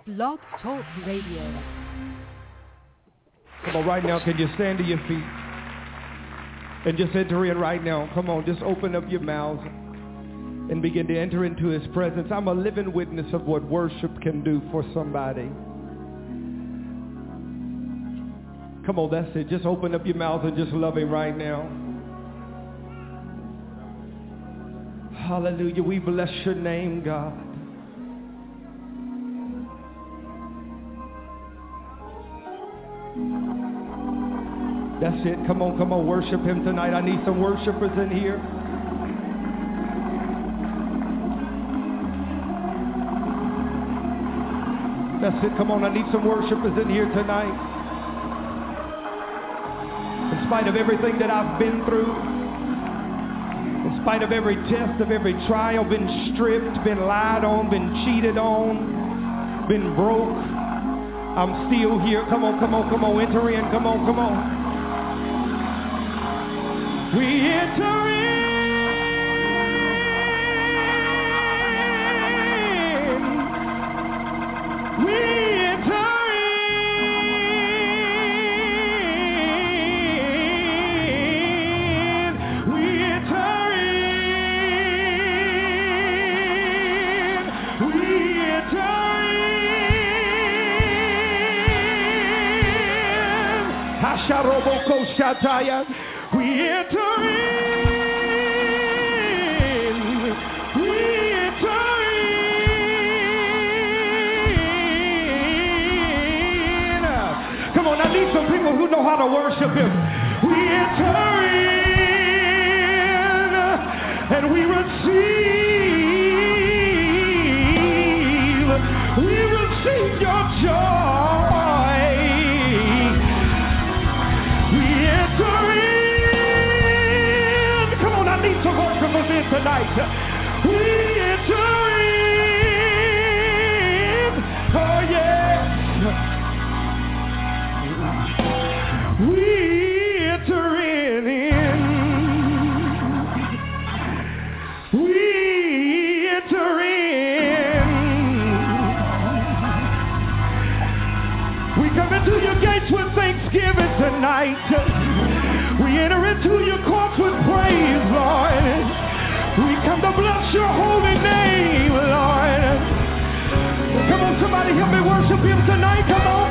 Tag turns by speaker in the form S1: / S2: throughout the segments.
S1: Blog Talk Radio.
S2: Come on, right now, can you stand to your feet and just enter in right now? Come on, just open up your mouths and begin to enter into his presence. I'm a living witness of what worship can do for somebody. Come on, that's it. Just open up your mouth and just love him right now. Hallelujah. We bless your name, God. That's it. Come on, worship him tonight. I need some worshipers in here. That's it. Come on, I need some worshipers in here tonight. In spite of everything that I've been through, in spite of every test, of every trial, been stripped, been lied on, been cheated on, been broke, I'm still here. Come on, enter in. Come on. We enter in. We enter in. We enter in. We enter in. Hasharoboko Shataya. We enter in, we enter in. Come on, I need some people who know how to worship him. We enter in, and we receive your joy. We enter in. Some worshipers in tonight. We enter in. Oh yes. We enter in. We enter in. We come into your gates with thanksgiving tonight. We enter into your courts with praise, Lord. We come to bless your holy name, Lord. Come on, somebody help me worship him tonight. Come on.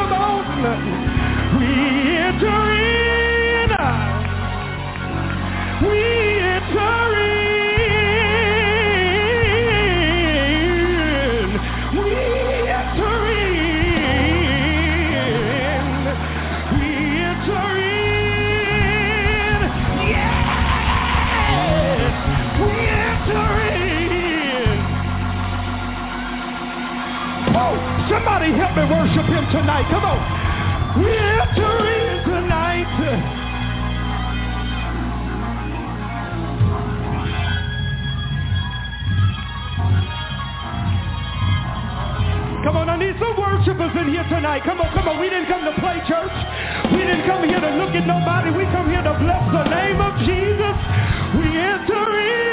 S2: We enter in. We enter in. We enter in. We enter in. Somebody help me worship him tonight. Come on. We enter in tonight. Come on, I need some worshipers in here tonight. Come on. We didn't come to play church. We didn't come here to look at nobody. We come here to bless the name of Jesus. We enter in.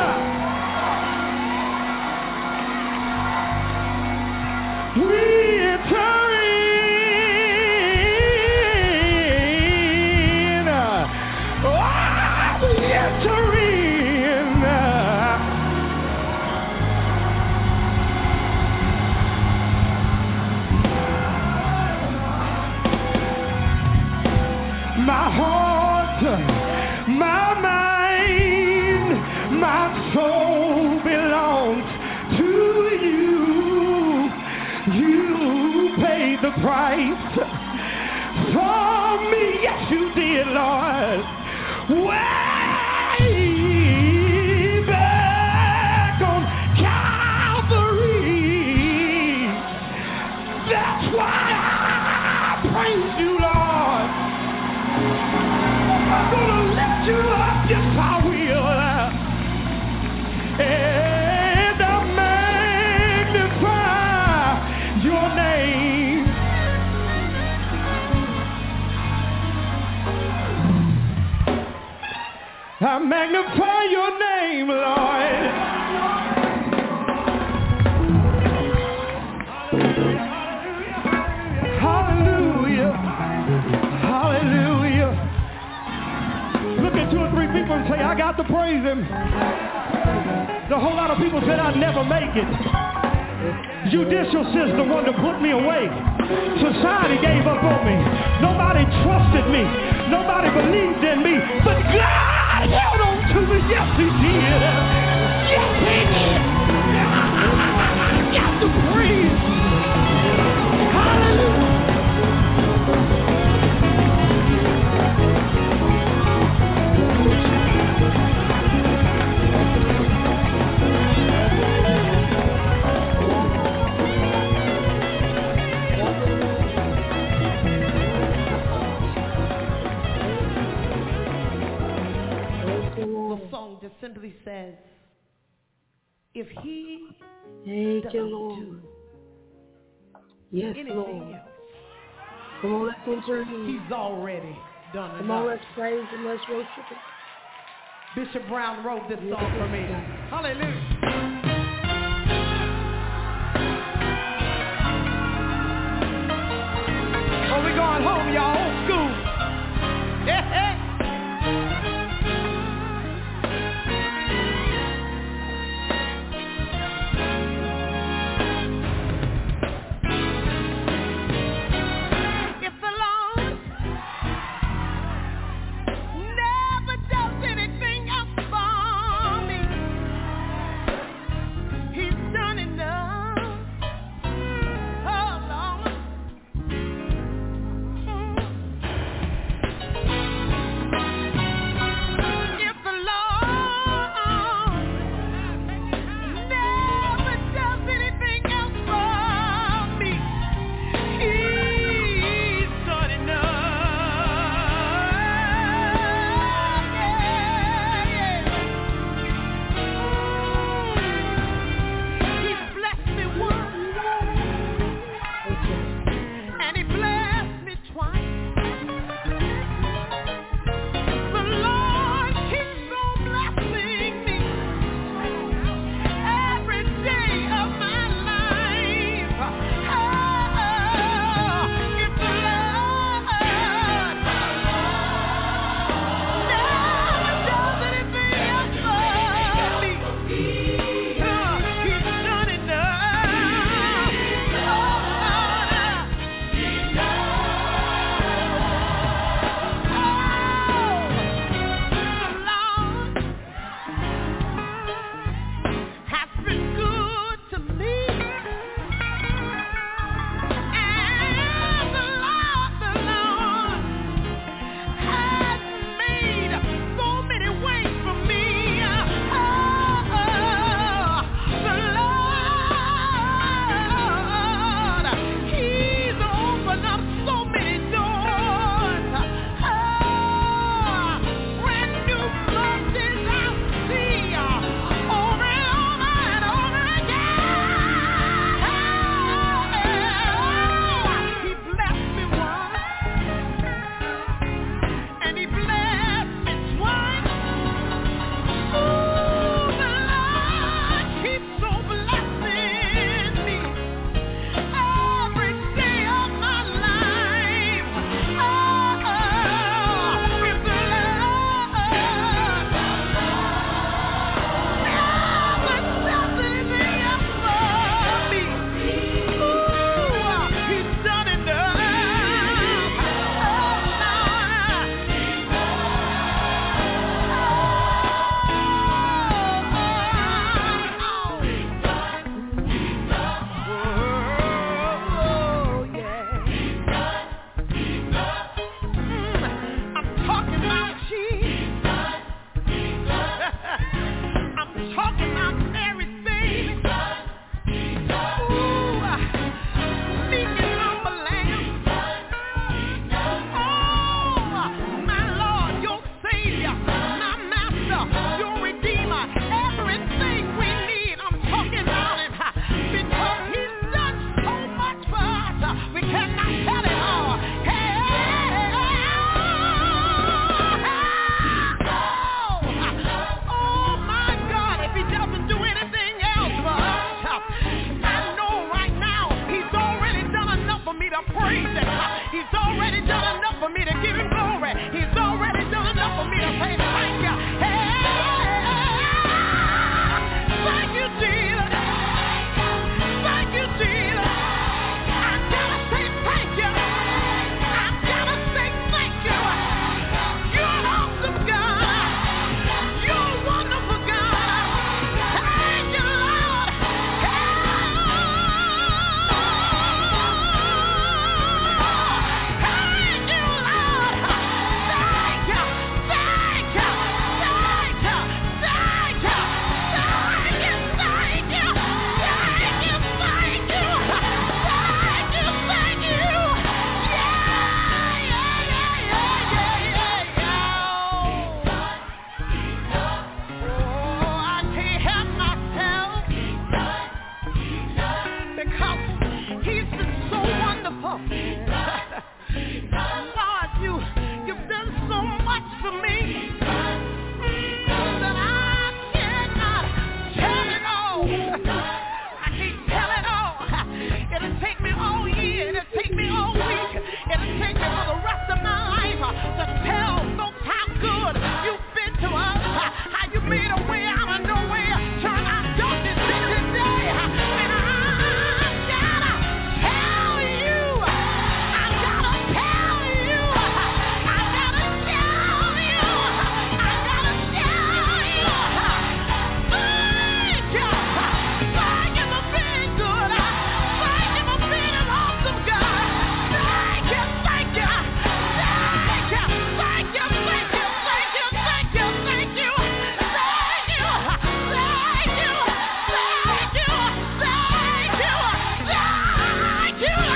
S2: We enter in. We enter in. My heart, my mind, my soul belongs to you. You paid the price for me. Yes, you did, Lord. Way back on Calvary. That's why I praise you, Lord. I'm gonna lift you up, yes, I will. And I magnify your name. I magnify your name, Lord. people said I'd never make it. Judicial system wanted to put me away. Society gave up on me. Nobody trusted me. Nobody believed in me. But God held on to me. Yes, He did. Yes, He did. I got to praise. Hallelujah.
S3: Just simply says, if He
S4: Thank
S3: doesn't
S4: you, Lord.
S3: do
S4: Yes,
S3: anything
S4: Lord.
S3: else,
S4: Come on, let's enter in.
S3: He's already done
S4: Come on,
S3: enough.
S4: let's praise Him, let's worship Him.
S3: Bishop Brown wrote this song for me. Hallelujah. Oh, we going home, y'all. Old school. Yeah, yeah. because he's been so wonderful. Lord, you've done so much for me that I cannot tell it all. I can't tell it all. It'll take me all year. It'll take me all week. It'll take me for the rest of my life to tell folks how good you've been to us, how you made a way out of nowhere, turn our darkness into day. And I've gotta tell you, I've gotta tell you, I've gotta tell you, I've gotta tell you, thank you for being good, thank you for being an awesome God, thank you, thank you, thank you, thank you, thank you, thank you, thank you, thank you, thank you, thank you, thank you, Lord, thank you, Lord.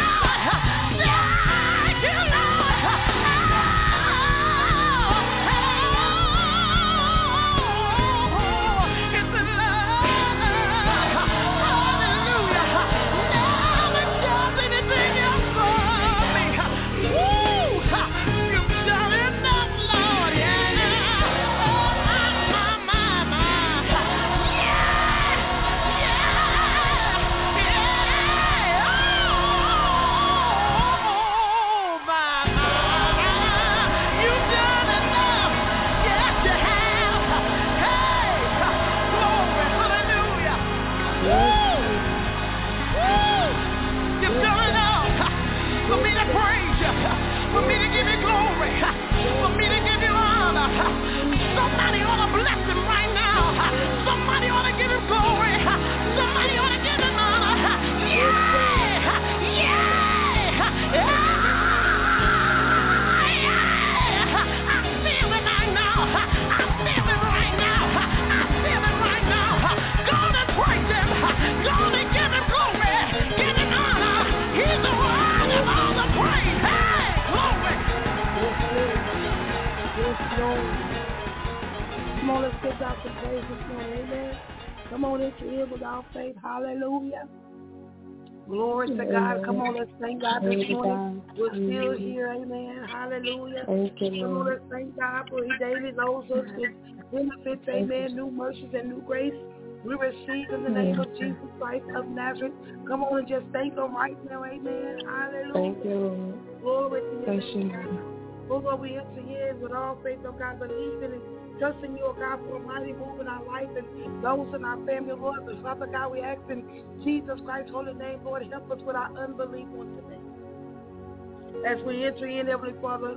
S3: It's the love, hallelujah, never does anything else for me. Woo! You've done enough, Lord, yeah. My. You've done enough. Yes, you have. Hey, glory, hallelujah. Woo! You've done enough for me to praise you, for me to give you glory, for me to give you honor. Somebody ought to bless him right now. Somebody ought to give him glory. Somebody ought to give him honor. I feel it right now. I feel it right now. I feel it right now. Go on and praise him. Go on and give him glory. Give him honor. He's the one of all the praise. Hey, glory.
S4: Yes, Lord. Come on, let's give God some praise this morning. Amen. Come on into here with our faith. Hallelujah. Glory to God. Come on, let's thank God this morning. We're still here. Amen. Hallelujah. Come on, let's thank God for He daily loads us with benefits. Amen. New mercies and new grace. We receive in the name of Jesus Christ of Nazareth. Come on and just thank Him right now. Amen. Hallelujah.
S5: Thank you,
S4: Glory to
S5: Lord.
S4: your name. Oh Lord, we enter here with all faith, oh God, believing and trusting you, oh God, for a mighty move in our life and those in our family, Lord. But Father God, we ask in Jesus Christ's holy name, Lord, help us with our unbelief on today. As we enter in, Heavenly Father,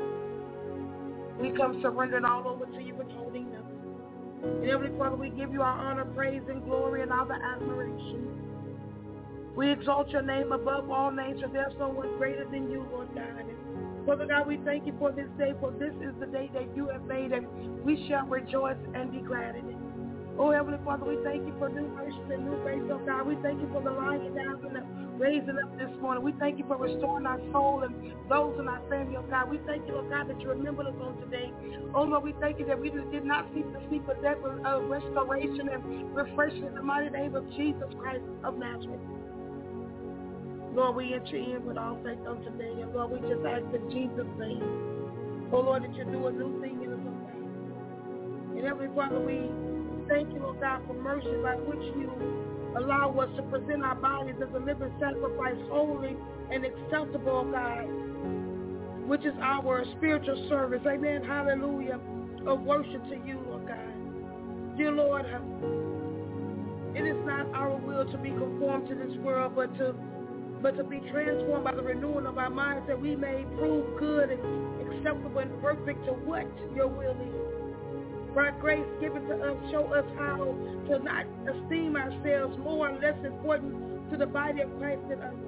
S4: we come surrendering all over to you, withholding nothing. And Heavenly Father, we give you our honor, praise, and glory and all the admiration. We exalt your name above all names, for there's no one greater than you, Lord God. Father God, we thank you for this day, for this is the day that you have made, and we shall rejoice and be glad in it. Oh, Heavenly Father, we thank you for new mercy and new grace, oh God. We thank you for the lying down and the raising up this morning. We thank you for restoring our soul and those in our family, oh God. We thank you, oh God, that you remembered us on today. Oh, Lord, we thank you that we did not seek to sleep, but that was restoration and refreshing in the mighty name of Jesus Christ of Nazareth. Lord, we enter in with all faith on today. And Lord, we just ask in Jesus' name, oh Lord, that you do a new thing in us, oh God. And Heavenly Father, we thank you, oh God, for mercy by which you allow us to present our bodies as a living sacrifice, holy and acceptable, oh God, which is our spiritual service. Amen. Hallelujah. Of worship to you, Lord God. Dear Lord, it is not our will to be conformed to this world, but to be transformed by the renewing of our minds, that we may prove good and acceptable and perfect to what your will is. By grace given to us, show us how to not esteem ourselves more and less important to the body of Christ than others.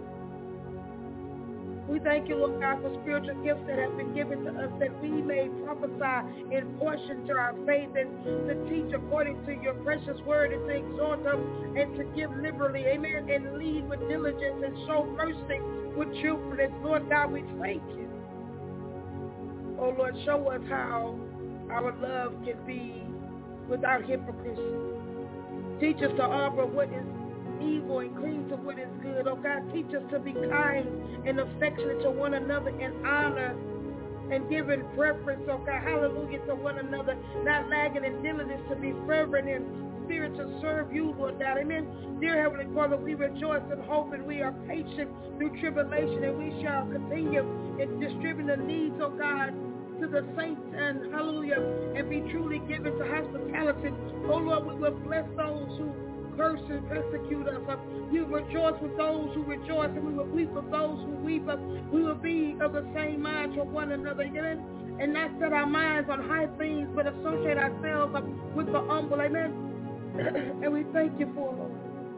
S4: We thank you, Lord God, for spiritual gifts that have been given to us, that we may prophesy in portion to our faith and to teach according to your precious word, and to exhort them and to give liberally, amen, and lead with diligence and show mercy with truthfulness. Lord God, we thank you. Oh, Lord, show us how our love can be without hypocrisy. Teach us to offer what is evil and cling to what is good. Oh God, teach us to be kind and affectionate to one another and honor and giving preference, oh God, hallelujah, to one another, not lagging in diligence to be fervent in spirit to serve you, Lord God. Amen. Dear Heavenly Father, we rejoice in hope and we are patient through tribulation, and we shall continue in distributing the needs, oh God, to the saints, and hallelujah, and be truly given to hospitality. Oh Lord, we will bless those who curse and persecute us. We will rejoice with those who rejoice, and we will weep with those who weep. We will be of the same mind to one another, amen, and not set our minds on high things, but associate ourselves with the humble, amen. And we thank you for it, Lord.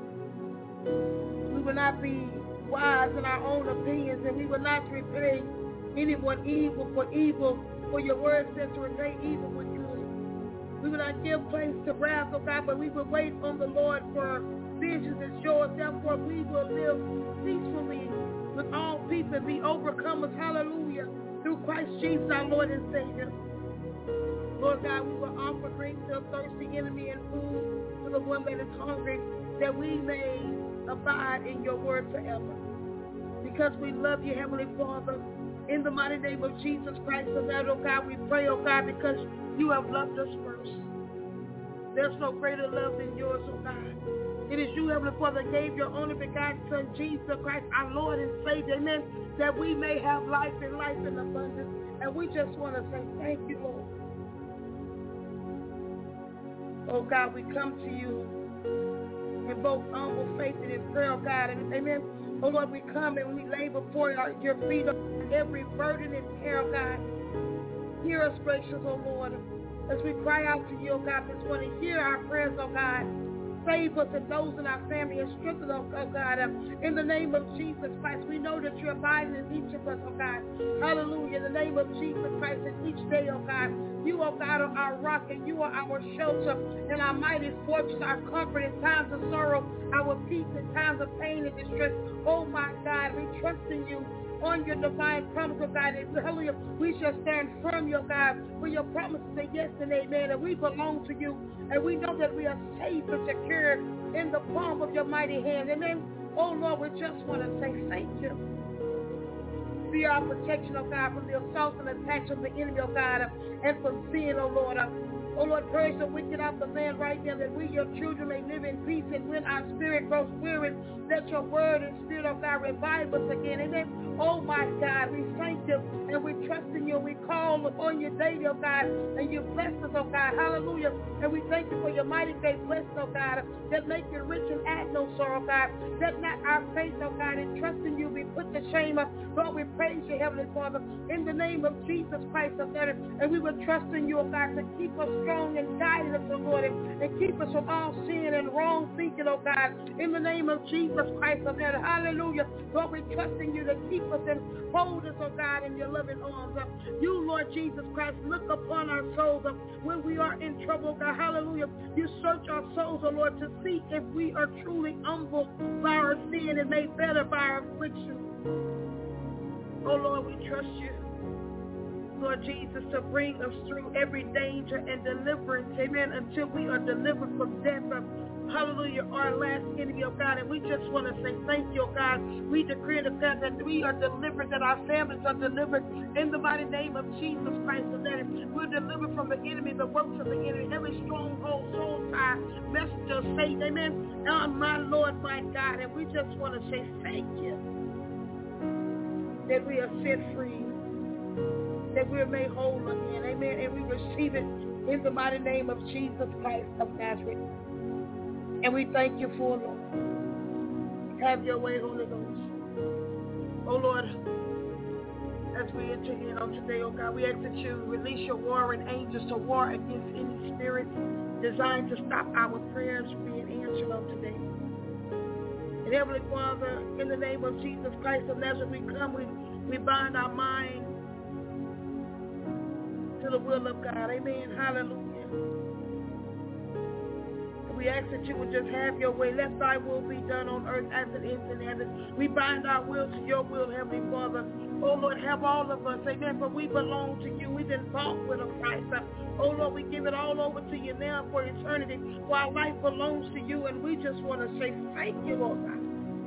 S4: We will not be wise in our own opinions, and we will not repay anyone evil, for your word says to repay evil with good. We will not give place to wrath, oh God, but we will wait on the Lord for visions and shows. Therefore, we will live peacefully with all people and be overcomers, hallelujah, through Christ Jesus, our Lord and Savior. Lord God, we will offer drink to a thirsty enemy and food to the one that is hungry, that we may abide in your word forever. Because we love you, Heavenly Father, in the mighty name of Jesus Christ of Nazareth, oh God, we pray, oh God, because you have loved us first. There's no greater love than yours, oh God. It is you, Heavenly Father, that gave your only begotten Son, Jesus Christ, our Lord and Savior, amen, that we may have life and life in abundance. And we just want to say thank you, Lord. Oh God, we come to you in both humble faith and in prayer, oh God, and amen. Oh Lord, we come and we lay before your feet every burden and care, oh God. Hear us, gracious, oh Lord, as we cry out to you, oh God, this morning. Hear our prayers, oh God. Save us and those in our family and strengthen us, oh God. In the name of Jesus Christ, we know that you're abiding in each of us, oh God. Hallelujah. In the name of Jesus Christ, in each day, oh God. You, oh God, are our rock and you are our shelter and our mighty fortress, our comfort in times of sorrow, our peace in times of pain and distress. Oh my God, we trust in you. On your divine promise, oh God, and hallelujah, we shall stand firm, your God, for your promises are yes and amen, and we belong to you, and we know that we are safe and secure in the palm of your mighty hand. Amen. Oh Lord, we just want to say thank you. Be our protection, oh God, from the assaults and attacks of the enemy, oh God, and from sin, oh Lord. Oh Lord, purge the wicked out the land right now, that we, your children, may live in peace, and when our spirit grows weary, let your word and spirit, oh God, revive us again. Amen. Oh my God, we thank you and we trust in you. We call upon you daily, oh God, and you bless us, oh God. Hallelujah. And we thank you for your mighty great blessing, oh God, that make you rich and add no sorrow, oh God. Let not our faith, oh God, and trust in you be put to shame. Lord, we praise you, Heavenly Father, in the name of Jesus Christ of Nazareth, and we will trust in you, oh God, to keep us strong and guide us, oh Lord, and keep us from all sin and wrong thinking, oh God, in the name of Jesus Christ of Nazareth. Hallelujah. Lord, we trust in you to keep us and hold us, oh God, in your loving arms. You, Lord Jesus Christ, look upon our souls when we are in trouble, God. Hallelujah. You search our souls, oh Lord, to see if we are truly humbled by our sin and made better by our affliction. Oh Lord, we trust you, Lord Jesus, to bring us through every danger and deliverance, amen, until we are delivered from death. Hallelujah, our last enemy, oh God, and we just want to say thank you, oh God. We decree and declare that we are delivered, that our families are delivered in the mighty name of Jesus Christ, and that we're delivered from the enemy, the works of the enemy, every stronghold, soul tie, messenger, Satan, amen. Oh, my Lord, my God, and we just want to say thank you that we are set free, that we are made whole again, amen, and we receive it in the mighty name of Jesus Christ of Nazareth. And we thank you for it, Lord. Have your way, Holy Ghost. Oh, Lord, as we enter in on today, oh God, we ask that you release your warring angels to war against any spirit designed to stop our prayers from being answered on today. And Heavenly Father, in the name of Jesus Christ of Nazareth, we come, we bind our mind to the will of God. Amen. Hallelujah. We ask that you would just have your way. Let thy will be done on earth as it is in heaven. We bind our will to your will, Heavenly Father. Oh, Lord, have all of us. Amen. For we belong to you. We've been bought with a price. Oh, Lord, we give it all over to you now for eternity. For our life belongs to you, and we just want to say thank you, Lord God.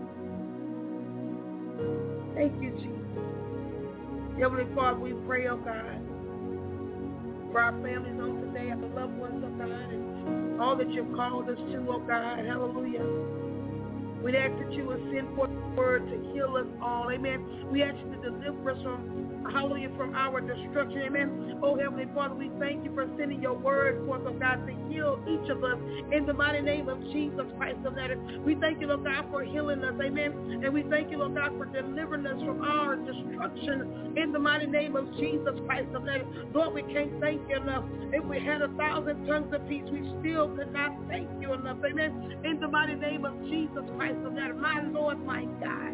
S4: Thank you, Jesus. Heavenly Father, we pray, oh God, for our families on today, our loved ones, oh God, and all that you've called us to, oh God. Hallelujah. We ask that you would send forth the word to heal us all. Amen. We ask you to deliver us from, hallelujah, from our destruction. Amen. Oh, Heavenly Father, we thank you for sending your word forth, oh God, to heal each of us in the mighty name of Jesus Christ of Nazareth. We thank you, Lord God, for healing us. Amen. And we thank you, Lord God, for delivering us from our destruction in the mighty name of Jesus Christ of Nazareth. Lord, we can't thank you enough. If we had 1,000 tongues of peace, we still could not thank you enough. Amen. In the mighty name of Jesus Christ of Nazareth, my Lord, my God.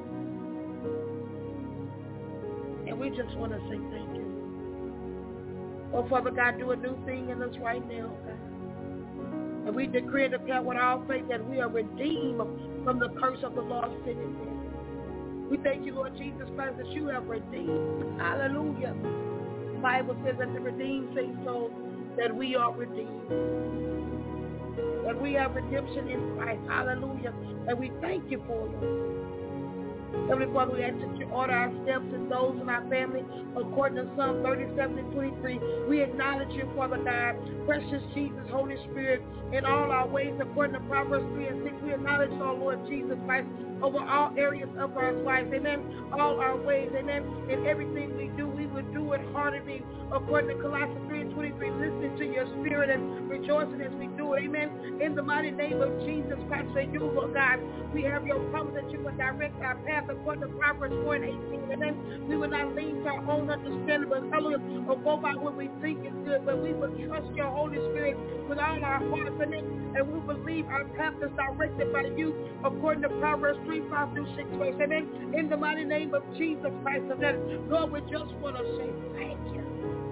S4: And we just want to say thank you. Oh, Father God, do a new thing in us right now, God. And we decree and declare with our faith that we are redeemed from the curse of the law of sin and death. We thank you, Lord Jesus Christ, that you have redeemed. Hallelujah. The Bible says that the redeemed say so, that we are redeemed. That we have redemption in Christ. Hallelujah. And we thank you for it. Heavenly Father, we ask that you order our steps and those in our family according to Psalm 37 and 23. We acknowledge you, Father God, precious Jesus, Holy Spirit, in all our ways according to Proverbs 3 and 6. We acknowledge our Lord Jesus Christ over all areas of our lives. Amen. All our ways. Amen. In everything we do, we would do it heartily according to Colossians 3 and 23. Listening to your spirit and rejoicing as we do it. Amen. In the mighty name of Jesus Christ, say you, Lord God, we have your promise that you will direct our path according to Proverbs 4 and 18. Amen. We will not lean to our own understanding, but hallelujah, or go by what we think is good, but we will trust your Holy Spirit with all our hearts. Amen. And we believe our path is directed by you according to Proverbs 3, 5 through 6 verse. Amen. In the mighty name of Jesus Christ of Nazareth, Lord, we just want to say thank you.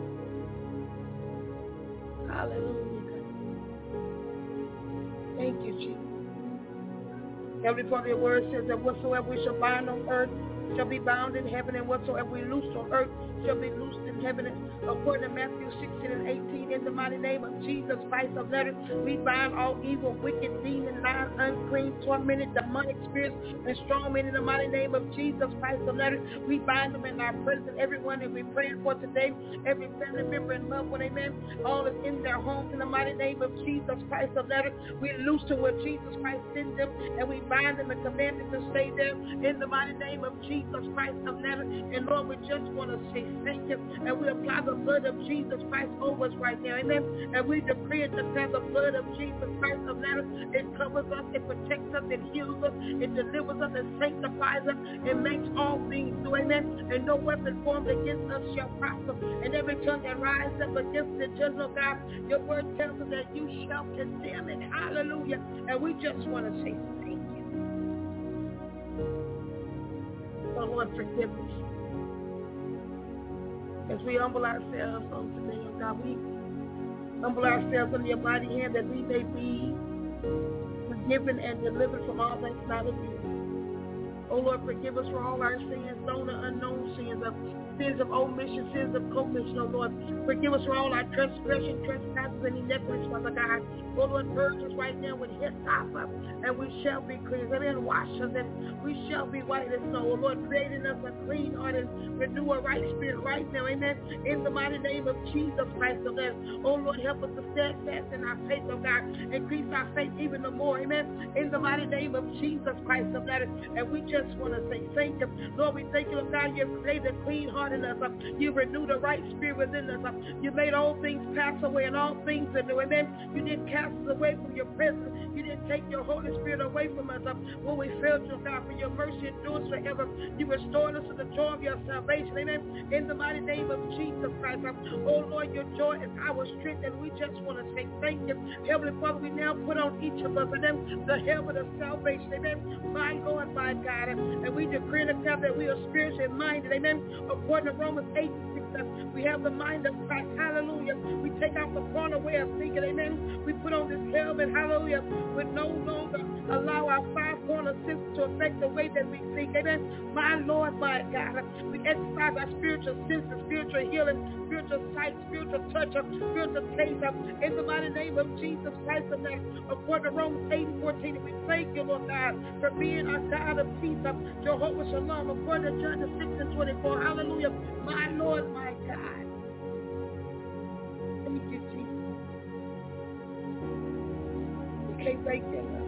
S4: Hallelujah. Thank you, Jesus. Heavenly Father, your word says that whatsoever we shall bind on earth shall be bound in heaven, and whatsoever we loose on earth shall be loosed in heaven. According to Matthew 16 and 18, in the mighty name of Jesus Christ of Nazareth, we bind all evil, wicked, demon, lying, unclean, tormented, demonic spirits, and strong men in the mighty name of Jesus Christ of Nazareth. We bind them in our presence, everyone that we're praying for today, every family member and loved one, amen. All is in their homes in the mighty name of Jesus Christ of Nazareth. We loose them where Jesus Christ sends them, and we bind them and command them to stay there in the mighty name of Jesus Christ of Nazareth. And Lord, we just want to say thank you, and we apply the blood of Jesus Christ over us right now, amen. And we decree and declare the blood of Jesus Christ of Nazareth. It covers us, it protects us, it heals us, it delivers us, it sanctifies us, it makes all things new, amen. And no weapon formed against us shall prosper, and every tongue that rises up against the judgment of God, your word tells us that you shall condemn it. Hallelujah. And we just want to say thank you. Oh, Lord, forgive us. As we humble ourselves on today, oh God, we humble ourselves under your mighty hand that we may be forgiven and delivered from all that's not of you. Oh Lord, forgive us for all our sins, known and unknown sins of omission, sins of commission, oh Lord. Forgive us for all our transgression, trespasses, and iniquities, Father God. Oh Lord, purge us right now with his up, and we shall be cleansed. Amen. Wash us, and we shall be white as snow. Oh Lord, create in us a clean heart and renew a right spirit right now. Amen. In the mighty name of Jesus Christ, oh Lord. Oh Lord, help us to stand fast in our faith, oh God. Increase our faith even the more. Amen. In the mighty name of Jesus Christ, oh God. And we just want to say thank you. Lord, we thank you, oh God. You've created a clean heart in us. You renewed a right spirit within us. You made all things pass away and all things are new. Amen. You didn't cast us away from your presence. You didn't take your Holy Spirit away from us when we failed you, God. For your mercy endures forever. You restored us to the joy of your salvation. Amen. In the mighty name of Jesus Christ. Oh Lord, your joy is our strength, and we just want to say thank you. Heavenly Father, we now put on each of us, amen, the helmet of salvation. Amen. My Lord, my God. And we decree and declare that we are spiritually minded. Amen. According to Romans 8:16. We have the mind of Christ. Hallelujah. We take out the carnal way of thinking. Amen. We put on this helmet. Hallelujah. We no longer allow our five corner senses to affect the way that we think. Amen. My Lord, my God. We exercise our spiritual senses, spiritual healing, spiritual sight, spiritual touch, spiritual taste. In the mighty name of Jesus Christ of Nazareth. According to Romans 8:14, we thank you, Lord God, for being our God of peace. Jehovah Shalom. According to John 6:24. Hallelujah. My Lord, my God. Thank you, Jesus. We can't thank you enough.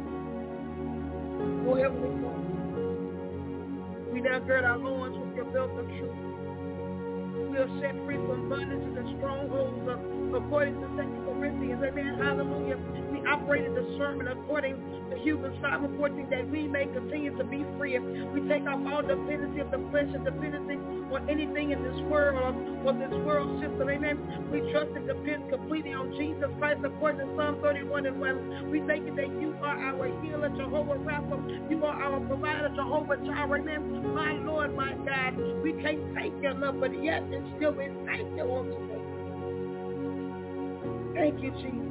S4: Oh, Heavenly Father, we now gird our loins with your belt of truth. We are set free from bondages and strongholds according to 2 Corinthians. Amen. Hallelujah. We operate in discernment according to Hebrews 5:14 that we may continue to be free. We take off all dependency of the flesh and dependency on anything in this world or this world system. Amen. We trust and depend completely on Jesus Christ according to Psalm 31:1. We thank you that you are our healer, Jehovah Rapha. You are our provider, Jehovah Jireh. Amen. My Lord, my God. We can't thank you enough, but yet and still we thank you on today. Thank you, Jesus.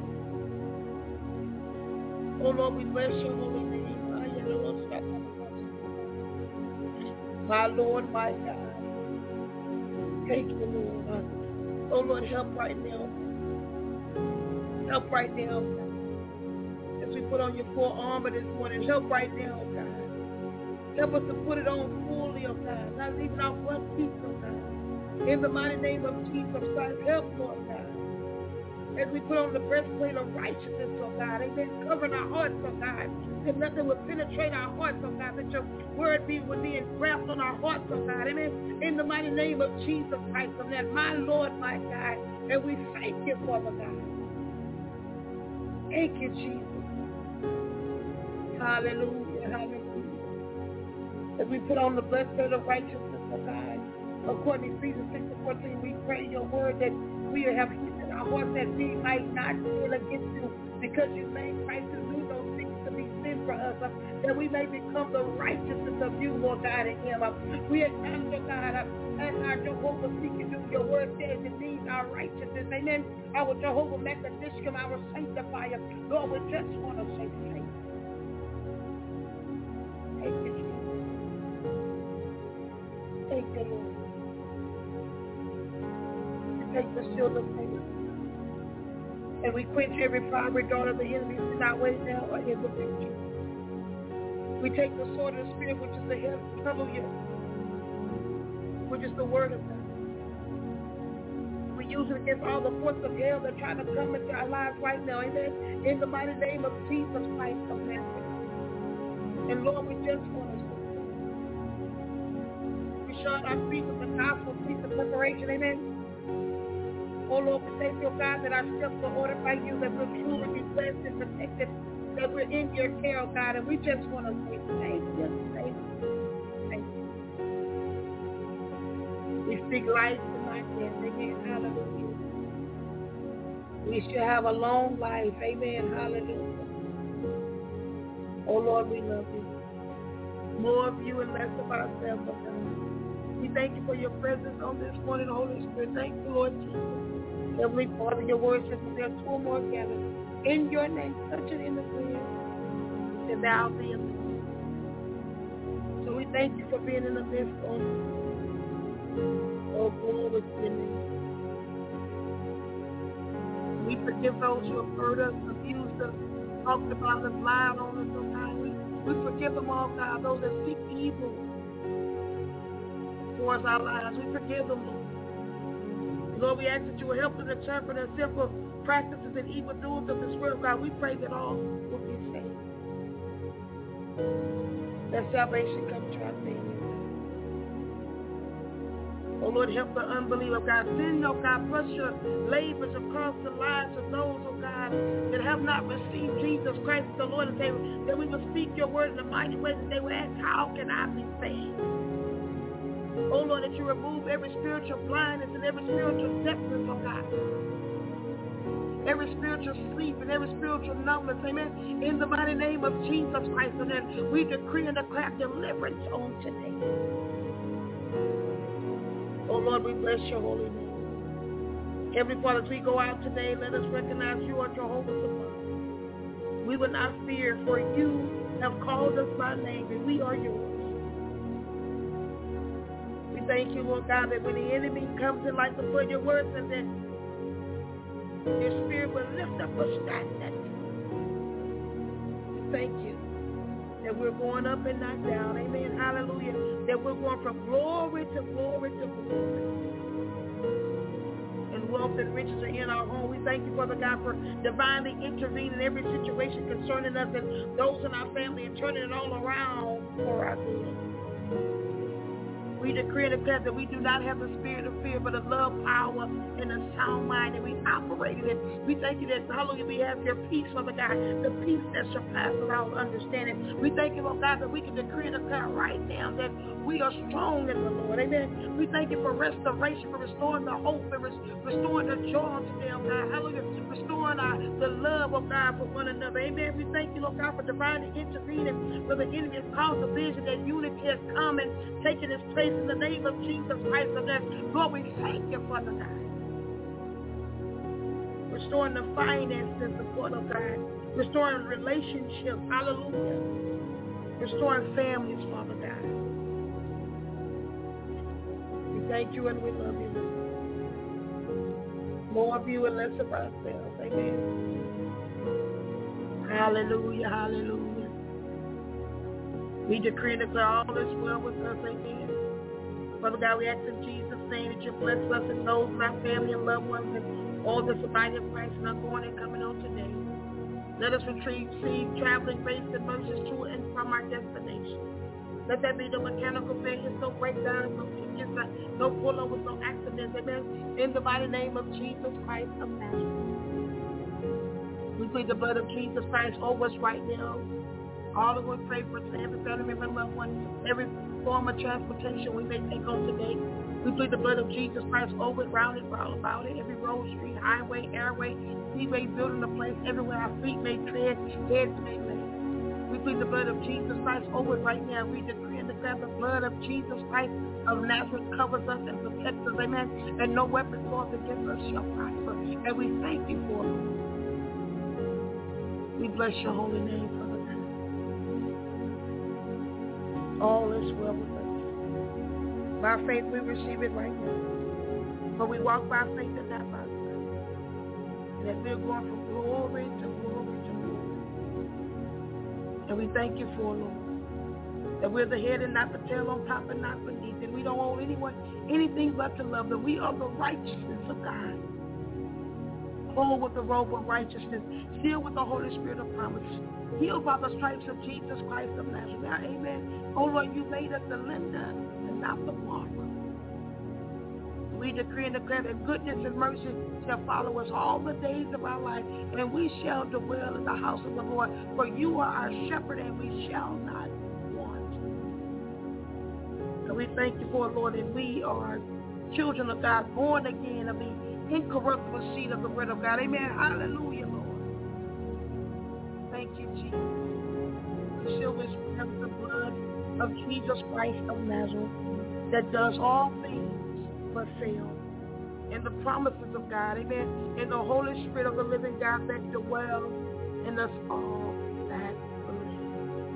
S4: Oh Lord, we bless your holy name. My Lord, my God. Thank you, Lord. Oh Lord, help right now. Help right now, God. As we put on your full armor this morning, help right now, God. Help us to put it on fully, oh God. Not leaving off one piece, oh God. In the mighty name of Jesus Christ, help, Lord God. As we put on the breastplate of righteousness, oh God, amen, covering our hearts, oh God, that nothing will penetrate our hearts, oh God, that your word would be engraft on our hearts, oh God, amen, in the mighty name of Jesus Christ, of that, my Lord, my God, and we thank you, Father God. Thank you, Jesus. Hallelujah, hallelujah. As we put on the breastplate of righteousness, oh God, according to Ephesians 6:14, we pray your word that we have hidden our hearts that we might not sin against you, because you made Christ to do those things to be sin for us, that we may become the righteousness of you, Lord God, in him. We acknowledge, oh God, as our Jehovah seeking you. Your word says it needs our righteousness. Amen. Our Jehovah Mekadishkim, our sanctifier. Lord, we just want to say thank you. Thank you, Jesus. Thank you, Lord. We take the shield of faith and we quench every fiery dart of the enemy in our way now or in the future. We take the sword of the Spirit, which is the hallelujah, which is the word of God. We use it against all the forces of hell that try to come into our lives right now. Amen. In the mighty name of Jesus Christ of Nazareth. And Lord, we just want to say, we shod our feet with the gospel, feet of preparation. Amen. Oh Lord, we thank you, God, that our steps are ordered by you, that we're truly be blessed and protected, that we're in your care, oh God, and we just want to say thank you, thank you, thank you. We speak life tonight, amen, hallelujah. We shall have a long life, amen, hallelujah. Oh Lord, we love you. More of you and less of ourselves, oh God. We thank you for your presence on this morning, Holy Spirit. Thank you, Lord Jesus. Heavenly Father, your word says that there are two or more gathered in your name, touch it in the prayer, and thou be in the midst. So we thank you for being in the midst, Lord. Oh, glory to your name. We forgive those who have hurt us, abused us, talked about us, lied on us, oh God. We forgive them all, God, those that speak evil towards our lives. We forgive them, Lord. Lord, we ask that you will help us to turn from the simple practices and evil doers of this world, God. We pray that all will be saved. That salvation comes to our family. Oh, Lord, help the unbeliever, God. Send, oh God, bless your labors across the lives of those, oh God, that have not received Jesus Christ as the Lord and Savior, that we will speak your word in a mighty way, that they will ask, how can I be saved? Oh, Lord, that you remove every spiritual blindness and every spiritual deafness, oh God. Every spiritual sleep and every spiritual numbness, amen. In the mighty name of Jesus Christ, and then we decree and declare deliverance on today. Oh, Lord, we bless your holy name. Heavenly Father, as we go out today, let us recognize you are Jehovah Sabaoth. We will not fear, for you have called us by name, and we are yours. We thank you, Lord God, that when the enemy comes in like the flood, your word says that your spirit will lift up a standard. We thank you that we're going up and not down. Amen. Hallelujah. That we're going from glory to glory to glory. And wealth and riches are in our home. We thank you, Father God, for divinely intervening in every situation concerning us and those in our family and turning it all around for our good. We decree and declare that we do not have the spirit of fear, but of love, power, and a sound mind, and we operate in it. We thank you that, hallelujah, we have your peace, Father God, the peace that surpasses our understanding. We thank you, Lord God, that we can decree and declare right now that we are strong in the Lord. Amen. We thank you for restoration, for restoring the hope, and restoring the joy today, oh God. Hallelujah. Restoring the love of God for one another. Amen. We thank you, Lord God, for divinely intervening for the enemy has caused a vision that unity has come and taken its place in the name of Jesus Christ of Nazareth. Lord, we thank you, Father God. Restoring the finances and support of God. Restoring relationships. Hallelujah. Restoring families, Father God. We thank you and we love you. More of you and less of ourselves. Amen. Hallelujah. Hallelujah. We decree and declare all is well with us. Amen. Father God, we ask in Jesus' name that you bless us and those in our family and loved ones and all the body of Christ and are going and coming on today. Let us receive traveling grace and mercies to and from our destination. Let there be no mechanical failures, no breakdowns, no tickets, no pullovers, no accidents. Amen. In the mighty name of Jesus Christ of Nazareth. We plead the blood of Jesus Christ over us right now. All of us pray for every family member, loved one, every form of transportation we may take on today. We plead the blood of Jesus Christ over it, round it, round about it, every road, street, highway, airway, seaway, building a place, everywhere our feet may tread, heads may lay. We plead the blood of Jesus Christ over it right now. We decree and declare the blood of Jesus Christ of Nazareth covers us and protects us, amen, and no weapon formed against us shall prosper. And we thank you for it. We bless your holy name, Father God. All is well with us. By faith, we receive it right now. For we walk by faith and not by sight. And that we're going from glory to glory to glory. And we thank you for, Lord, that we're the head and not the tail, on top and not beneath. And we don't owe anyone anything but to love them. We are the righteousness of God. Clothed with the robe of righteousness, sealed with the Holy Spirit of promise, healed by the stripes of Jesus Christ of Nazareth. Now, amen. Oh, Lord, you made us the lender and not the borrower. We decree and declare that goodness and mercy shall follow us all the days of our life, and we shall dwell in the house of the Lord. For you are our shepherd, and we shall not want. And we thank you for it, Lord, and we are children of God, born again of the incorruptible seed of the word of God. Amen. Hallelujah, Lord. Thank you, Jesus. The silver is the blood of Jesus Christ of Nazareth that does all things but fail. And the promises of God, amen, and the Holy Spirit of the living God that dwells in us all that believe.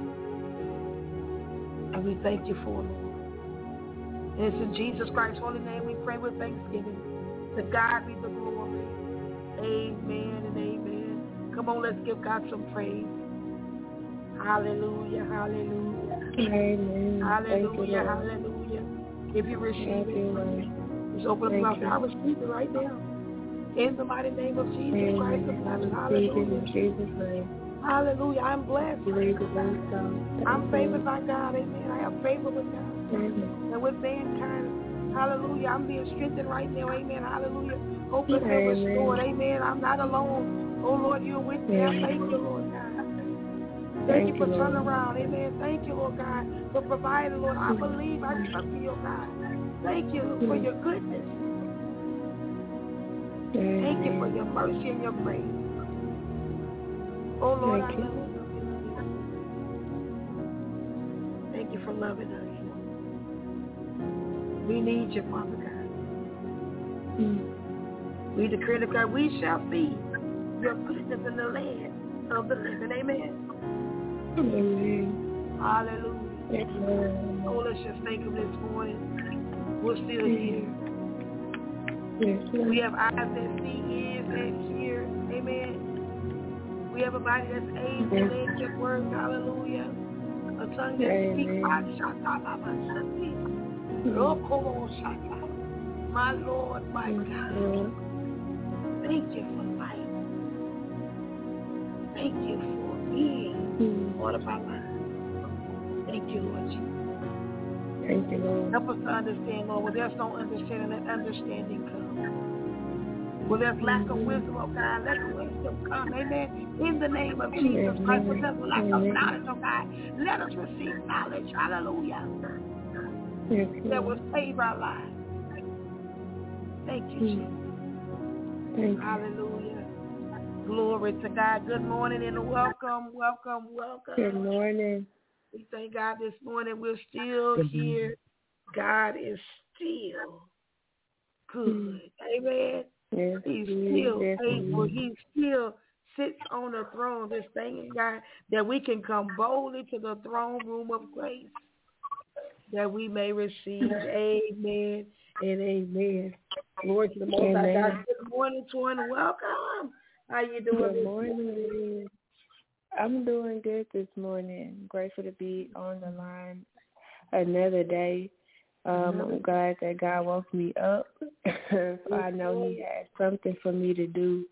S4: And we thank you for it, Lord. And it's in Jesus Christ's holy name we pray with thanksgiving. To God be the glory. Amen and amen. Come on, let's give God some praise. Hallelujah, hallelujah.
S5: Amen.
S4: Hallelujah, hallelujah. If you receive it, just open up your mouth. I receive it right now. In the mighty name of Jesus Christ of Nazareth. Hallelujah.
S5: In Jesus' name.
S4: Hallelujah. I'm blessed. I'm favored by God. Amen. I have favor with God. And with mankind. Hallelujah. I'm being strengthened right now. Amen. Hallelujah. Hope is restored. Amen. I'm not alone. Oh, Lord, you're with me. I thank you, Lord God. Thank you for turning around. Amen. Thank you, Lord God, for providing, Lord. I believe, I trust you, oh God. Thank you for your goodness. Thank you for your mercy and your grace. Oh, Lord, I love you. Thank you for loving us. We need you, Father God. We decree and declare we shall see your goodness in the land of the living. Amen.
S5: Amen.
S4: Hallelujah.
S5: Amen.
S4: Oh, let's just thank him this morning. We're still here.
S5: Yes,
S4: We have eyes that see, ears that hear. Amen. We have a body that's able, legs that work. Hallelujah. A tongue that speaks. My Lord, my God. Thank you for life. Thank you for being Lord of our lives. Thank you, Lord Jesus.
S5: Thank you, Lord.
S4: Help us to understand, Lord. Where there's no understanding, let understanding come. Where there's lack of wisdom, oh God, let wisdom come. Amen. In the name of Jesus Christ. Where there's lack of knowledge, oh God, let us receive knowledge. Hallelujah.
S5: Yes,
S4: that will save our lives. Thank you, Jesus.
S5: Thank you.
S4: Hallelujah. Glory to God. Good morning and welcome.
S5: Good morning.
S4: We thank God this morning we're still here. God is still good. Amen.
S5: Yes,
S4: He's still able. He still sits on the throne. Just thanking God that we can come boldly to the throne room of grace that we may receive. Amen and amen. Glory to the Most High God. Good morning, Twin. Welcome. How you doing?
S5: Good morning. I'm doing good this morning. Grateful to be on the line another day. I'm glad that God woke me up. I know He had something for me to do.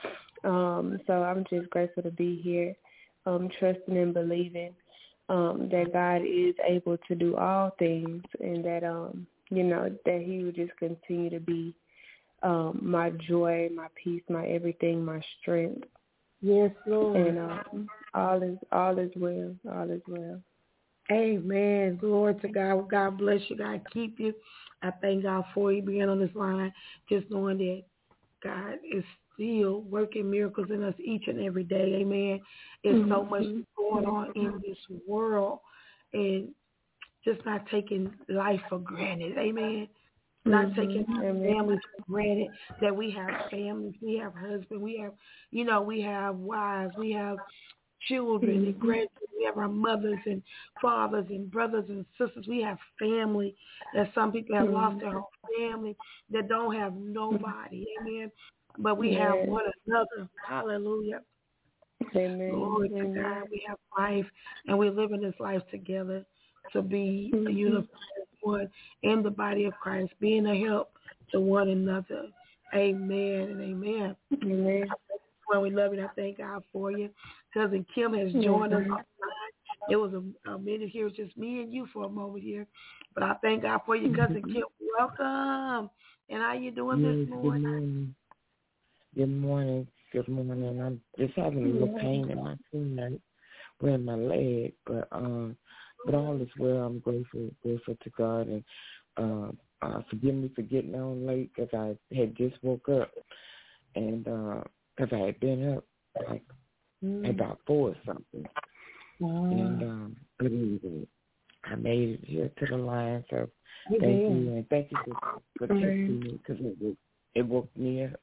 S5: So I'm just grateful to be here, trusting and believing that God is able to do all things, and that that He will just continue to be my joy, my peace, my everything, my strength.
S4: Yes, Lord.
S5: And all is well. All is well.
S4: Amen. Glory to God. God bless you. God keep you. I thank God for you being on this line, just knowing that God is still working miracles in us each and every day. Amen. There's so much going on in this world, and just not taking life for granted. Amen. Not taking our families for granted, that we have families, we have husbands, we have wives, we have children and grandchildren, we have our mothers and fathers and brothers and sisters. We have family, that some people have lost their whole family, that don't have nobody. Amen. But we have one another. Hallelujah.
S5: Amen.
S4: Glory to God. We have life, and we're living this life together to be a unified one in the body of Christ, being a help to one another. Amen and amen.
S5: Amen.
S4: Well, we love you. I thank God for you. Cousin Kim has joined us. It was a minute here, just me and you for a moment here. But I thank God for you, Cousin Kim. Welcome. And how you doing this morning?
S6: Good morning. I'm just having a little pain in my finger, in my leg, but all is well. I'm grateful to God, and forgive me for getting on late because I had just woke up, and because I had been up like about 4 or something, and but anyway, I made it here to the line. So thank you, and thank you for texting me because it woke me up.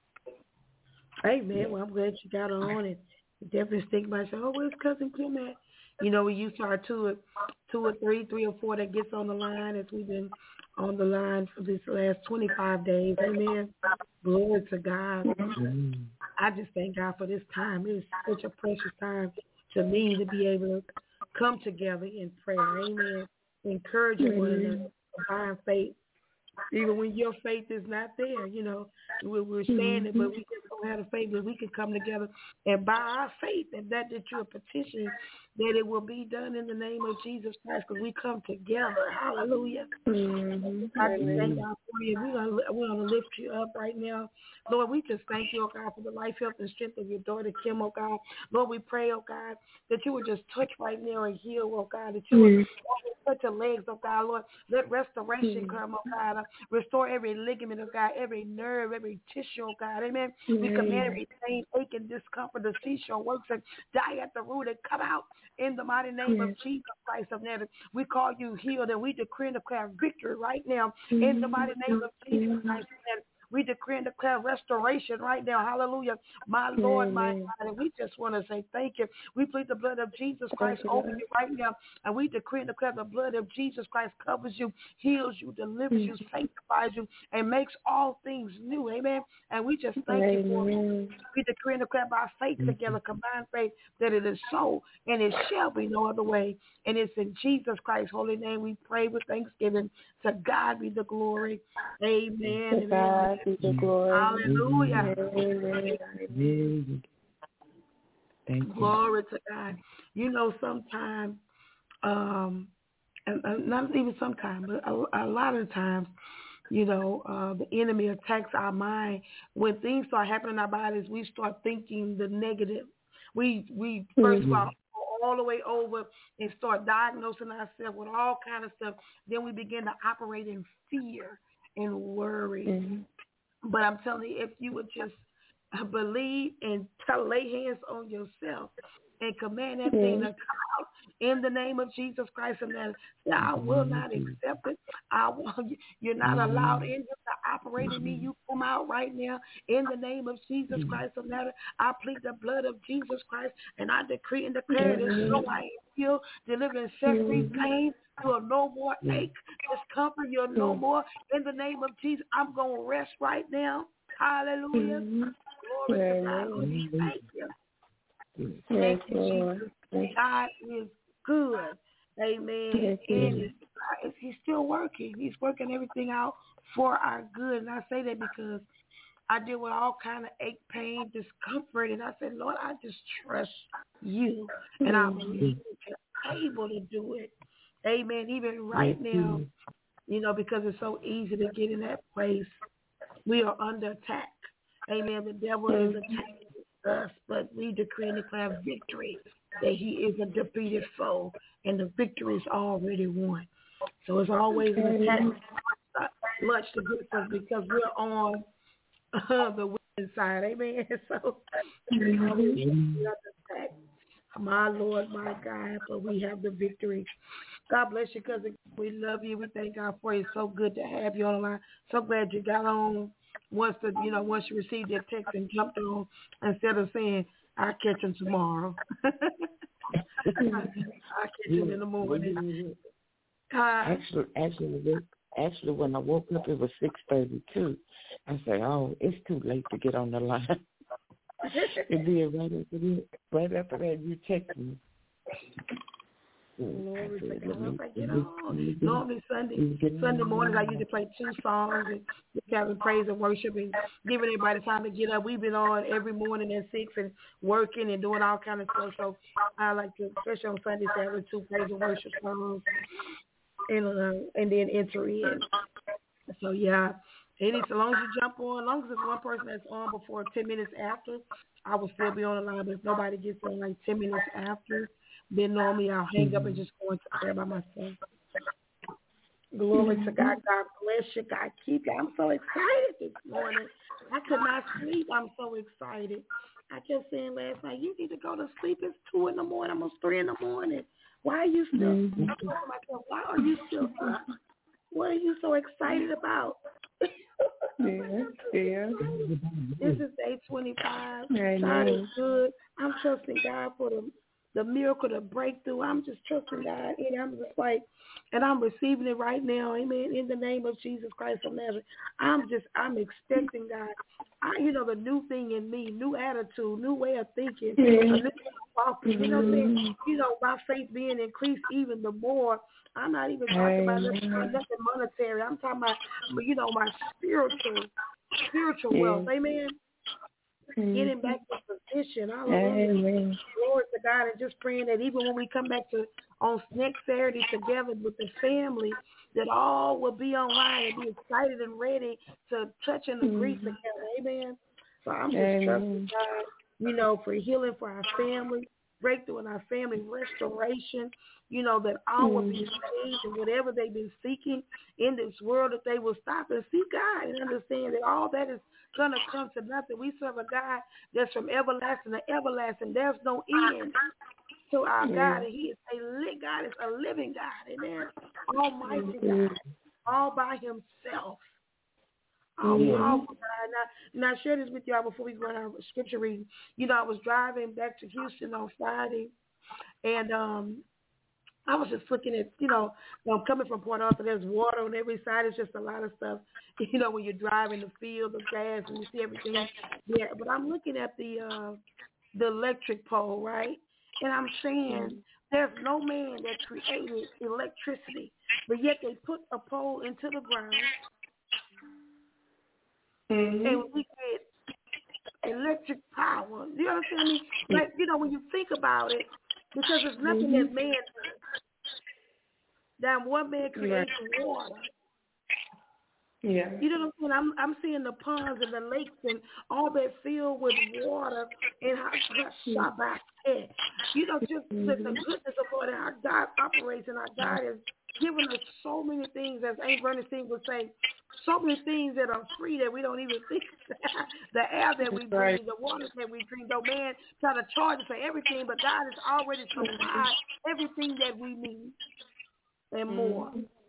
S4: Amen. Well, I'm glad you got on, and definitely think about yourself. Oh, where's Cousin Kim at? You know, we used to our two or three or four that gets on the line, as we've been on the line for this last 25 days. Amen. Glory to God. I just thank God for this time. It's such a precious time to me to be able to come together in prayer. Amen. Encouraging one another, combine faith. Even when your faith is not there, you know, we're saying it, but we just don't have the faith that we can come together and by our faith, and that you're petitioning, that it will be done in the name of Jesus Christ, because we come together. Hallelujah. I just thank God for you. We're gonna lift you up right now. Lord, we just thank you, oh God, for the life, health, and strength of your daughter, Kim, oh God. Lord, we pray, oh God, that you would just touch right now and heal, oh God, that you would touch her legs, oh God, Lord. Let restoration come, oh God. Restore every ligament, oh God, every nerve, every tissue, oh God. Amen. We command every pain, ache, and discomfort to cease your works and die at the root and come out in the mighty name of Jesus Christ of Nazareth. We call you healed, and we decree and declare victory right now in the mighty name of Jesus Christ of Nazareth. We decree and declare restoration right now. Hallelujah. My Lord, my God. And we just want to say thank you. We plead the blood of Jesus Christ over you right now. And we decree and declare the blood of Jesus Christ covers you, heals you, delivers you, sanctifies you, and makes all things new. Amen. And we just thank you for it. We decree and declare by faith together, combined faith, that it is so, and it shall be no other way. And it's in Jesus Christ's holy name we pray with thanksgiving. To God be the glory. Amen.
S5: To God be the glory.
S4: Hallelujah.
S6: Amen. Thank you.
S4: Glory to God. You know, sometimes, and not even sometimes, but a lot of times, you know, the enemy attacks our mind. When things start happening in our bodies, we start thinking the negative. We first of all the way over and start diagnosing ourselves with all kind of stuff. Then we begin to operate in fear and worry. But I'm telling you, if you would just believe and lay hands on yourself and command that thing to come out in the name of Jesus Christ, and then I will not accept it. You're not allowed in here to operate in me. You come out right now in the name of Jesus Christ of Nazareth. I plead the blood of Jesus Christ, and I decree and declare this. So I am healed, delivered, and set free. Pain, you are no more. Ache, discomfort, you're no more. In the name of Jesus, I'm going to rest right now. Hallelujah. Glory to God. Thank you. Thank you, Jesus. God is good. Amen. And he's still working. He's working everything out for our good. And I say that because I deal with all kind of ache, pain, discomfort. And I said, Lord, I just trust you. And I believe you're able to do it. Amen. Even right now, you know, because it's so easy to get in that place. We are under attack. Amen. The devil is attacking us, but we decree and declare victory, that he is a defeated foe, and the victory is already won. So it's always an attack, much to get us, because we're on the winning side. Amen. So we're under attack. My Lord, my God, but we have the victory. God bless you, cousin. We love you. We thank God for you. It's so good to have you on the line. So glad you got on once you received that text and jumped on, instead of saying, I'll catch him tomorrow. I'll catch him in the morning.
S6: Actually, when I woke up, it was 6:32. I said, "Oh, it's too late to get on the line." And then right after that, you text me.
S4: Glory to God. I get on. Normally Sunday mornings, I usually play 2 songs and just having praise and worship and giving everybody time to get up. We've been on every morning at 6 and working and doing all kind of stuff. So I like to, especially on Sundays, have 2 praise and worship songs and then enter in. So yeah, as long as you jump on, as long as it's one person that's on before 10 minutes after, I will still be on the line. But if nobody gets on like 10 minutes after, then normally I'll hang up and just go into prayer by myself. Glory to God. God bless you. God keep you. I'm so excited this morning. I could not sleep. I'm so excited. I kept saying last night, you need to go to sleep. It's 2 in the morning, almost 3 in the morning. Why are you still I'm talking to myself, why are you still up? What are you so excited about? This is day 25. God is good. I'm trusting God for the miracle, the breakthrough. I'm just trusting God. And I'm just like, and I'm receiving it right now. Amen. In the name of Jesus Christ of Nazareth. I'm expecting God. The new thing in me, new attitude, new way of thinking, a new way of walking. You know what I'm saying? My faith being increased even the more. I'm not even talking about nothing monetary. I'm talking about, my spiritual wealth. Amen. Getting back to position. Hallelujah. Glory to God. And just praying that even when we come back on next Saturday together with the family, that all will be online and be excited and ready to touch and agree together. Amen. So I'm just trusting God, for healing for our family, breakthrough in our family, restoration, that all will be changed, and whatever they've been seeking in this world, that they will stop and seek God and understand that all that is going to come to nothing. We serve a God that's from everlasting to everlasting. There's no end to our God, and He is God is a living God. Amen. Almighty God, all by Himself. Oh, powerful God. Now, I share this with y'all before we go on our scripture reading. I was driving back to Houston on Friday, and I was just looking at, I'm coming from Port Arthur, there's water on every side. It's just a lot of stuff, when you're driving the field of gas and you see everything. Yeah, but I'm looking at the electric pole, right? And I'm saying there's no man that created electricity, but yet they put a pole into the ground, and we get electric power. Do you understand me? Like, when you think about it, because there's nothing that man does. That one man creates water.
S5: Yeah.
S4: You know what I'm saying? I'm seeing the ponds and the lakes and all that filled with water and how Shabbat. Just the goodness of Lord and how God operates, and our God has given us so many things, as Aunt Bernstein would say, so many things that are free that we don't even think. The air that we breathe, the water that we drink. No man try to charge us for everything, but God has already supplied everything that we need and more.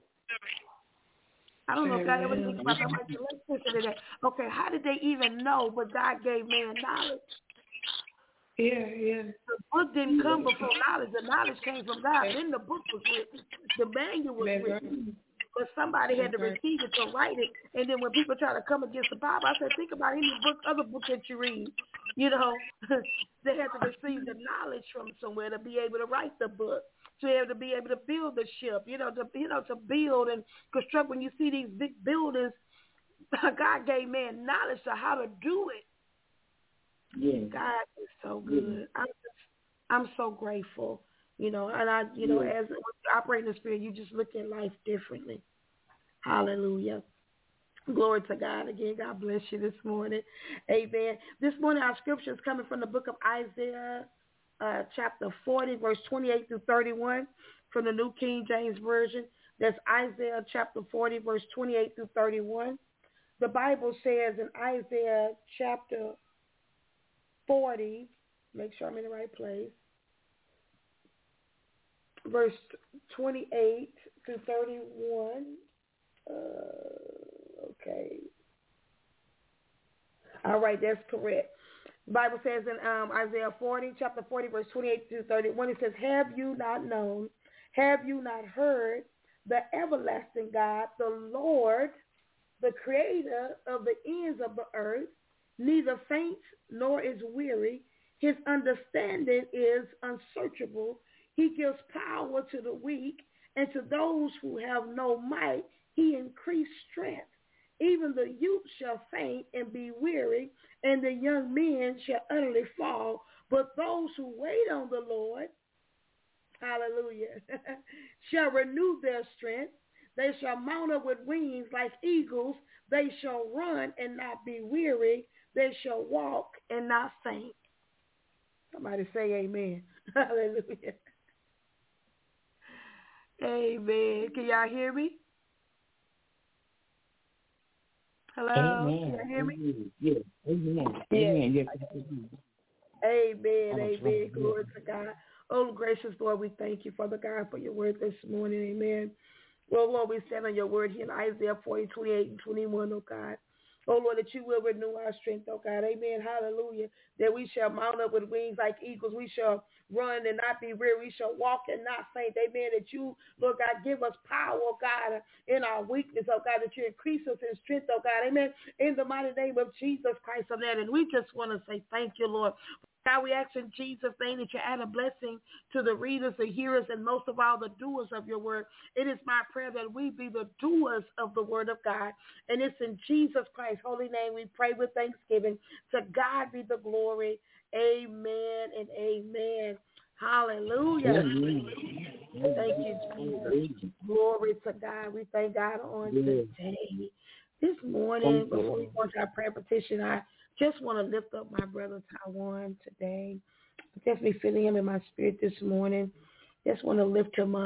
S4: I don't know if y'all ever think about that much electricity. Okay, how did they even know? But God gave man knowledge.
S5: Yeah.
S4: The book didn't come before knowledge. The knowledge came from God. Then the book was written. The manual was written. But somebody had to receive it to write it. And then when people try to come against the Bible, I said, think about any other book that you read. They had to receive the knowledge from somewhere to be able to write the book, to be able to build the ship, to build and construct. When you see these big buildings, God gave man knowledge to how to do it. Yeah. God is so good. I'm so grateful, and as we operate in the Spirit, you just look at life differently. Hallelujah. Glory to God. Again, God bless you this morning. Amen. This morning, our scripture is coming from the book of Isaiah, chapter 40, verse 28 through 31, from the New King James Version. That's Isaiah chapter 40, verse 28 through 31. The Bible says in Isaiah chapter 40, make sure I'm in the right place, verse 28 to 31. Okay. All right, that's correct. The Bible says in Isaiah chapter 40, verse 28 to 31, it says, have you not known, have you not heard, the everlasting God, the Lord, the creator of the ends of the earth, neither faints nor is weary. His understanding is unsearchable. He gives power to the weak, and to those who have no might, he increased strength. Even the youth shall faint and be weary, and the young men shall utterly fall. But those who wait on the Lord, hallelujah, shall renew their strength. They shall mount up with wings like eagles. They shall run and not be weary. They shall walk and not faint. Somebody say amen. Hallelujah. Amen. Can y'all hear me? Hello?
S6: Amen.
S4: Can you hear me?
S6: Yes. Amen. Amen. Yes.
S4: Amen. Amen. Glory to God. Oh, gracious Lord, we thank you, Father God, for your word this morning. Amen. Well, Lord, we stand on your word here in Isaiah 40, 28 and 21, oh God. Oh, Lord, that you will renew our strength, oh God. Amen. Hallelujah. That we shall mount up with wings like eagles. We shall run and not be weary. We shall walk and not faint. Amen. That you, Lord God, give us power, oh God, in our weakness, oh God, that you increase us in strength, oh God. Amen. In the mighty name of Jesus Christ of Nazareth. And we just want to say thank you, Lord. God, we ask in Jesus' name that you add a blessing to the readers, the hearers, and most of all, the doers of your word. It is my prayer that we be the doers of the word of God. And it's in Jesus Christ's holy name we pray with thanksgiving. To God be the glory. Amen and amen. Hallelujah. Thank you, Jesus. Glory to God. We thank God on today. This morning, before we go into our prayer petition, I just want to lift up my brother Taiwan today. Just be feeling him in my spirit this morning. Just want to lift him up.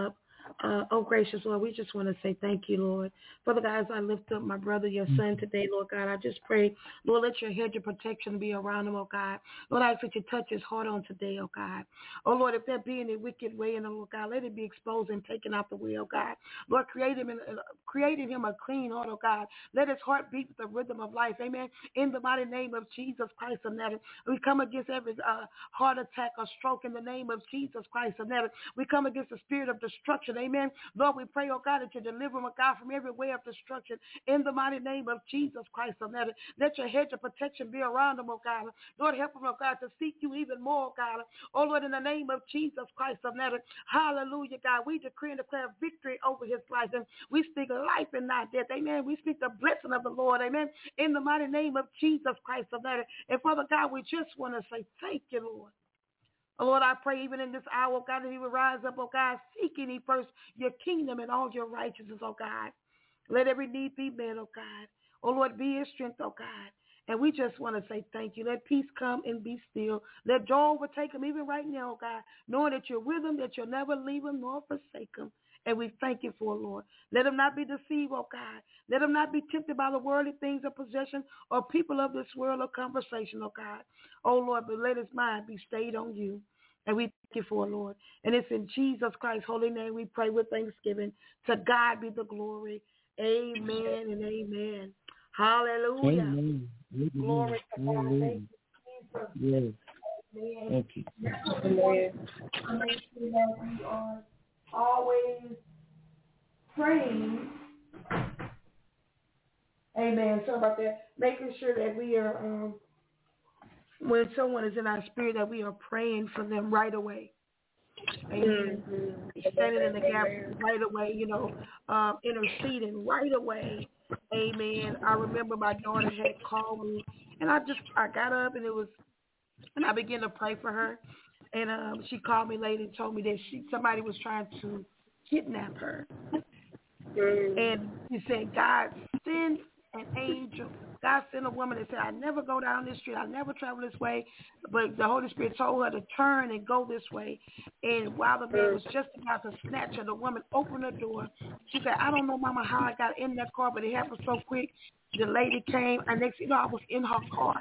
S4: Oh, gracious Lord, we just want to say thank you, Lord. Father God, as I lift up my brother, your son today, Lord God, I just pray, Lord, let your hedge of protection be around him, oh God. Lord, I ask that you touch his heart on today, oh God. Oh Lord, if there be any wicked way in him, Lord God, let it be exposed and taken out the way, oh God. Lord, create him a clean heart, oh God. Let his heart beat with the rhythm of life, amen. In the mighty name of Jesus Christ of Nazareth, we come against every heart attack or stroke in the name of Jesus Christ of Nazareth. We come against the spirit of destruction, amen. Lord, we pray, oh God, that you deliver him, oh God, from every way of destruction in the mighty name of Jesus Christ of Nazareth. Let your hedge of protection be around him, oh God. Lord, help him, oh God, to seek you even more, oh God. Oh Lord, in the name of Jesus Christ of Nazareth, hallelujah, God. We decree and declare victory over his life, and we speak life and not death, amen. We speak the blessing of the Lord, amen, in the mighty name of Jesus Christ of Nazareth. And Father God, we just want to say thank you, Lord. Oh, Lord, I pray even in this hour, God, that he will rise up, oh God, seeking ye first your kingdom and all your righteousness, oh God. Let every need be met, oh God. Oh, Lord, be his strength, oh God. And we just want to say thank you. Let peace come and be still. Let joy overtake him even right now, oh God, knowing that you're with him, that you'll never leave him nor forsake him. And we thank you for it, Lord. Let him not be deceived, oh God. Let him not be tempted by the worldly things of possession or people of this world or conversation, oh God. Oh, Lord, but let his mind be stayed on you. And we thank you for it, Lord. And it's in Jesus Christ's holy name we pray with thanksgiving. To God be the glory. Amen and amen. Hallelujah.
S6: Amen.
S4: Glory to God. Thank you, Jesus.
S6: Yes. Thank you.
S4: Amen. Make sure that we are always praying. Amen. So about that, making sure that we are, when someone is in our spirit, that we are praying for them right away. Amen. Standing in the gap right away, interceding right away. Amen. I remember my daughter had called me, and I got up and I began to pray for her. And she called me later and told me that somebody was trying to kidnap her. And she said, God, send an angel. God sent a woman that said, I never go down this street. I never travel this way. But the Holy Spirit told her to turn and go this way. And while the man was just about to snatch her, the woman opened the door. She said, I don't know, Mama, how I got in that car, but it happened so quick. The lady came, and next thing you know, I was in her car.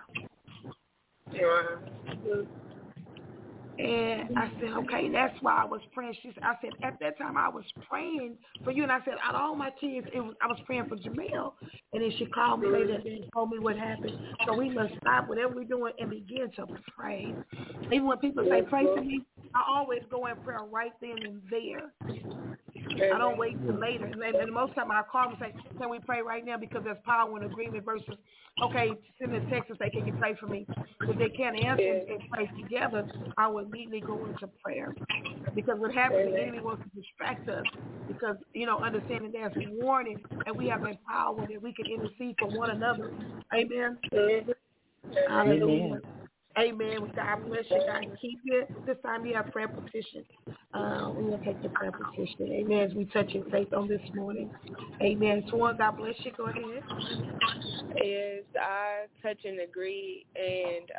S4: And I said, okay, that's why I was praying. I said, at that time I was praying for you. And I said, out of all my kids, I was praying for Jamel. And then she called me later and told me what happened. So we must stop whatever we're doing and begin to pray. Even when people say, pray for me, I always go in prayer right then and there. I don't wait till later. And most time I call and say, can we pray right now? Because there's power in agreement versus, okay, send a text and say, can you pray for me? If they can't answer and pray together, I will immediately go into prayer. Because what happens, the enemy wants to distract us because, understanding there's warning and we have that power that we can intercede for one another. Amen. Hallelujah. Amen. God bless you. God keep you. This time we have prayer petition. We're going to take the prayer petition. Amen. As we touch your faith on this morning. Amen. Swan, God bless you. Go ahead.
S5: Yes, I touch and agree. And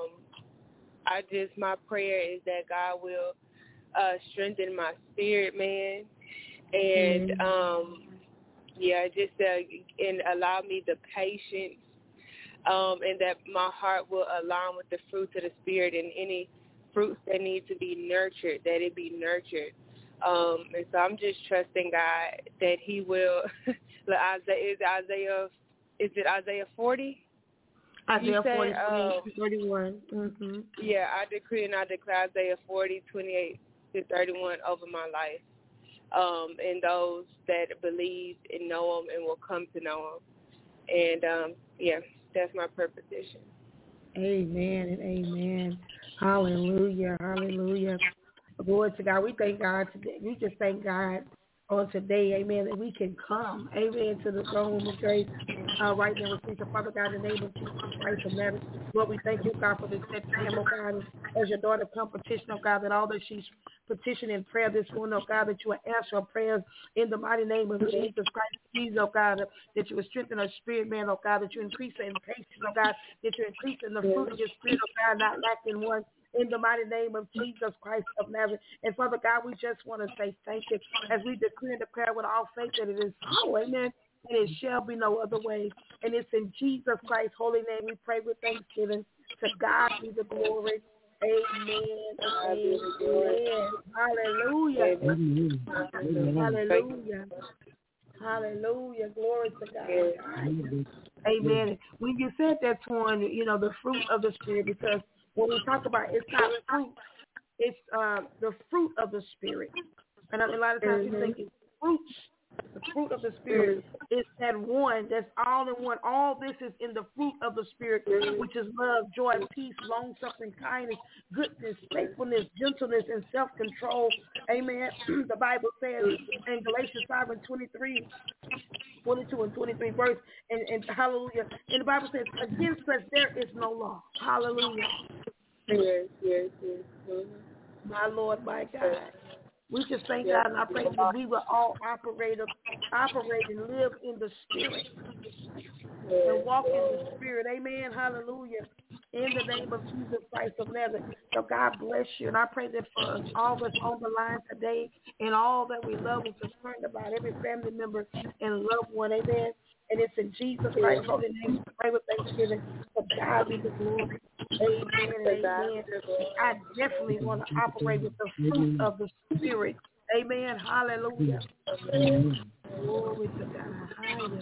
S5: my prayer is that God will strengthen my spirit, man. And, and allow me the patience. And that my heart will align with the fruits of the Spirit, and any fruits that need to be nurtured, that it be nurtured. And so I'm just trusting God that He will. Is it Isaiah 40?
S4: Isaiah 40, 31. Mm-hmm.
S5: Yeah, I decree and I declare Isaiah 40, 28 to 31 over my life. And those that believe and know Him and will come to know Him. And, that's my prayer petition.
S4: Amen and amen. Hallelujah. Hallelujah. Glory to God. We thank God today. We just thank God on today, amen, that we can come, amen, to the throne room of grace right now. We thank Father God in the name of Jesus Christ of Nazareth. Lord, we thank you, God, for this set time, oh God, as your daughter come petition, oh God, that all that she's petitioned in prayer this morning, oh God, that you will answer her prayers in the mighty name of Jesus Christ, Jesus, oh God, that you will strengthen her spirit, man, oh God, that you increase her in patience, oh God, that you increase in the fruit of your spirit, oh God, not lacking one. in the mighty name of Jesus Christ of Nazareth. And Father God, we just want to say thank you as we decree and declare with all faith that it is so. Amen. And it shall be no other way. And it's in Jesus Christ's holy name we pray with thanksgiving. To God be the glory. Amen. Amen. Hallelujah. Hallelujah. Hallelujah. Glory to God. Amen. When you said that, Twan, the fruit of the Spirit, because when we talk about it's not fruit, it's the fruit of the Spirit. And a lot of times we think it's fruits. The fruit of the Spirit is that one that's all in one. All this is in the fruit of the Spirit, which is love, joy, peace, long-suffering, kindness, goodness, faithfulness, gentleness, and self-control. Amen. The Bible says in Galatians 5 and 23, 22 and 23 verse, and hallelujah. And the Bible says, against such there is no law. Hallelujah.
S5: Yes.
S4: My Lord, my God. We just thank God, and I pray that we will all operate and live in the Spirit and walk in the Spirit. Amen. Hallelujah. In the name of Jesus Christ of Nazareth. So God bless you. And I pray that for all of us on the line today and all that we love and concerned about, every family member and loved one. Amen. And it's in Jesus Christ's holy name. We pray with thanksgiving. For God be the glory. Amen. Amen. I definitely want to operate with the fruit of the Spirit. Amen. Hallelujah. Glory to God.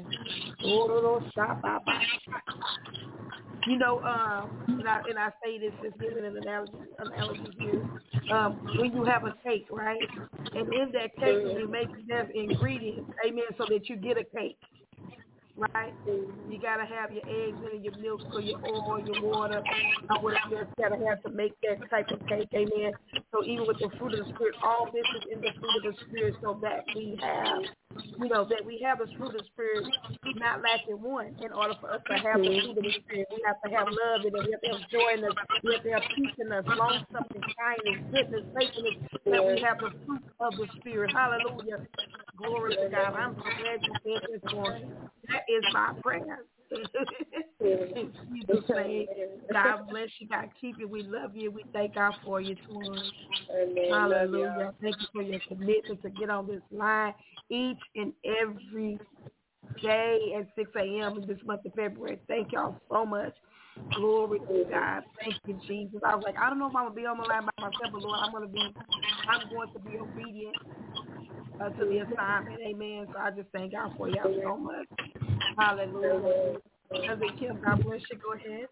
S4: And I say this, just giving an analogy here. When you have a cake, right? And in that cake, you make there's ingredients, amen, so that you get a cake. Right? You got to have your eggs and your milk or your oil, your water, or whatever you got to have to make that type of cake, amen. So even with the fruit of the Spirit, all this is in the fruit of the Spirit so that we have, that we have the fruit of the Spirit, not lacking one. In order for us to have the fruit of the Spirit, we have to have love in us, we have to have joy in us, we have to have peace in us, long-suffering, kindness, goodness, faithfulness, that we have the fruit of the Spirit. Hallelujah. Glory to God. I'm so glad you said this morning. That is my prayer. In Jesus' name. God bless you. God keep you. We love you. We thank God for you, Twan. Hallelujah. Thank you for your commitment to get on this line each and every day at 6 a.m. in this month of February. Thank y'all so much. Glory to God. Thank you, Jesus. I was like, I don't know if I'm going to be on the line by myself, but Lord, I'm going to be obedient to the assignment. Amen. So I just thank God for y'all so much. Hallelujah. Cousin Kim, God bless you. Go ahead.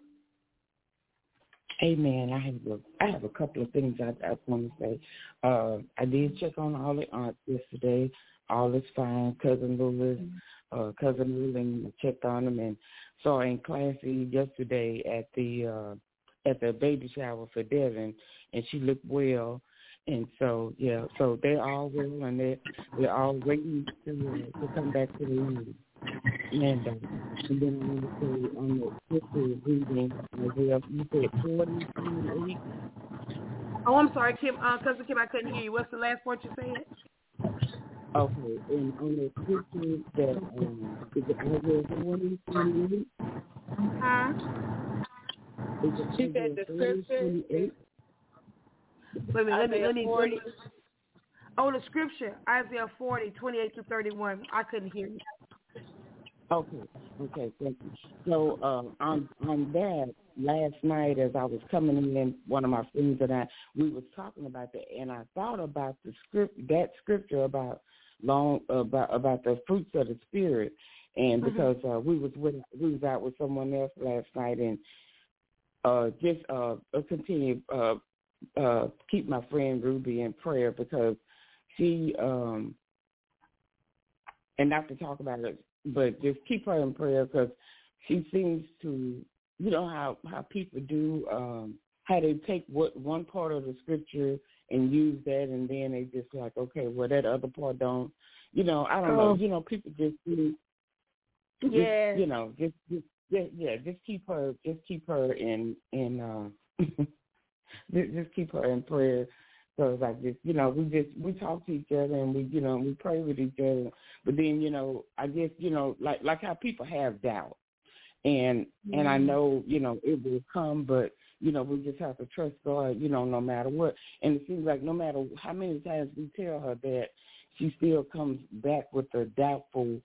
S6: Amen. I have a couple of things I want to say. I did check on all the aunts yesterday. All is fine. Cousin Lily checked on them and saw her in Classy yesterday at the baby shower for Devin, and she looked well. And so, so they're all well, and they're all waiting to come back to the room. And then I want to say on the scripture reading, you said 40, 28.
S4: Oh, I'm sorry, Kim. Cousin Kim, I couldn't hear you. What's the last part you said?
S6: Okay, and on the scripture that is it Isaiah 40, 28?
S4: Huh?
S5: She said the scripture. 28?
S4: Wait a minute, let me. Oh, the scripture, Isaiah 40, 28 to 31. I couldn't hear you.
S6: Okay, thank you. So on that, last night as I was coming in, one of my friends and we was talking about that, and I thought about that scripture about the fruits of the Spirit, and because we was out with someone else last night, and just continue keep my friend Ruby in prayer, because she and not to talk about it, but just keep her in prayer, because she seems to, how people do, how they take one part of the scripture and use that, and then they just like, okay, well, that other part don't, I don't know, people just do, just keep her in just keep her in prayer. So it's like this, we talk to each other, and we pray with each other. But then, I guess, like how people have doubt, and I know, it will come, but we just have to trust God, no matter what. And it seems like no matter how many times we tell her that, she still comes back with a doubtful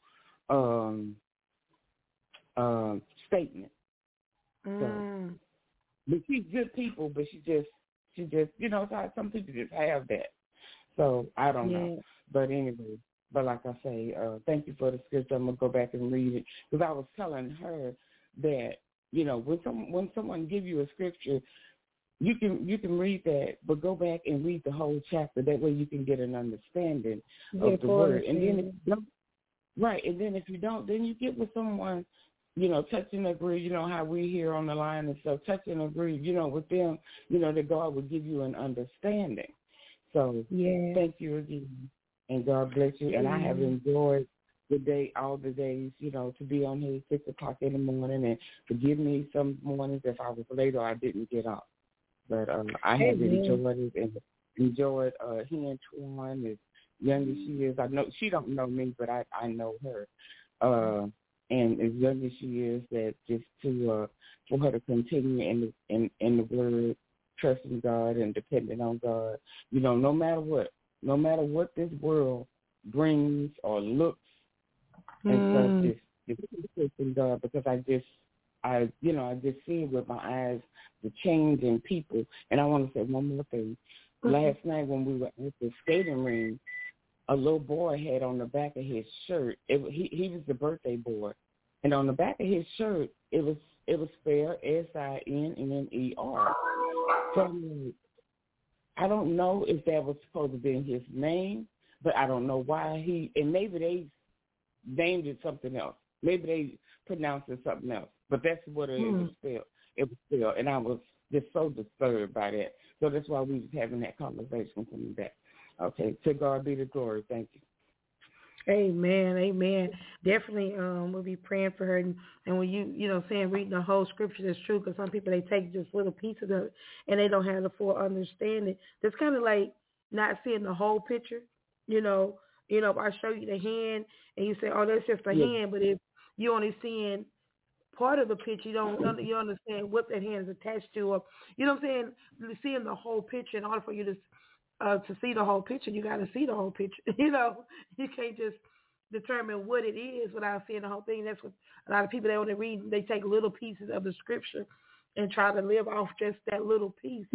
S6: statement. So, but she's good people, but she just, some people just have that. So I don't know. But anyway, like I say, thank you for the scripture. I'm gonna go back and read it because I was telling her that when someone give you a scripture, you can read that, but go back and read the whole chapter. That way you can get an understanding of the word. And then if you don't, then you get with someone, touch and agree. How we here on the line and stuff, touch and agree. With them, that God will give you an understanding. So thank you again, and God bless you. And I have enjoyed the day, all the days, to be on here at 6 o'clock in the morning. And forgive me some mornings if I was late or I didn't get up. But I have enjoyed it and enjoyed hearing Twan as young as she is. I know she don't know me, but I know her. And as young as she is, that just to for her to continue in the word, trusting God and depending on God, no matter what this world brings or looks and stuff, just trusting God, because I just see it with my eyes, the change in people. And I want to say one more thing. Last night when we were at the skating ring, a little boy had on the back of his shirt, he was the birthday boy, and on the back of his shirt, it was spelled SINNER. So I don't know if that was supposed to be his name, but I don't know why and maybe they named it something else. Maybe they pronounced it something else, but that's what it was spelled. It was spelled, and I was just so disturbed by that. So that's why we was having that conversation coming back. Okay, to God be the glory. Thank you.
S4: Amen. Definitely, we'll be praying for her. And when reading the whole scripture, that's true, because some people, they take just little pieces of it and they don't have the full understanding. That's kind of like not seeing the whole picture. If I show you the hand and you say, oh, that's just a hand, but if you're only seeing part of the picture, you don't understand what that hand is attached to, or seeing the whole picture. In order for you to see the whole picture, you got to see the whole picture. You can't just determine what it is without seeing the whole thing. That's what a lot of people, they only read, they take little pieces of the scripture and try to live off just that little piece.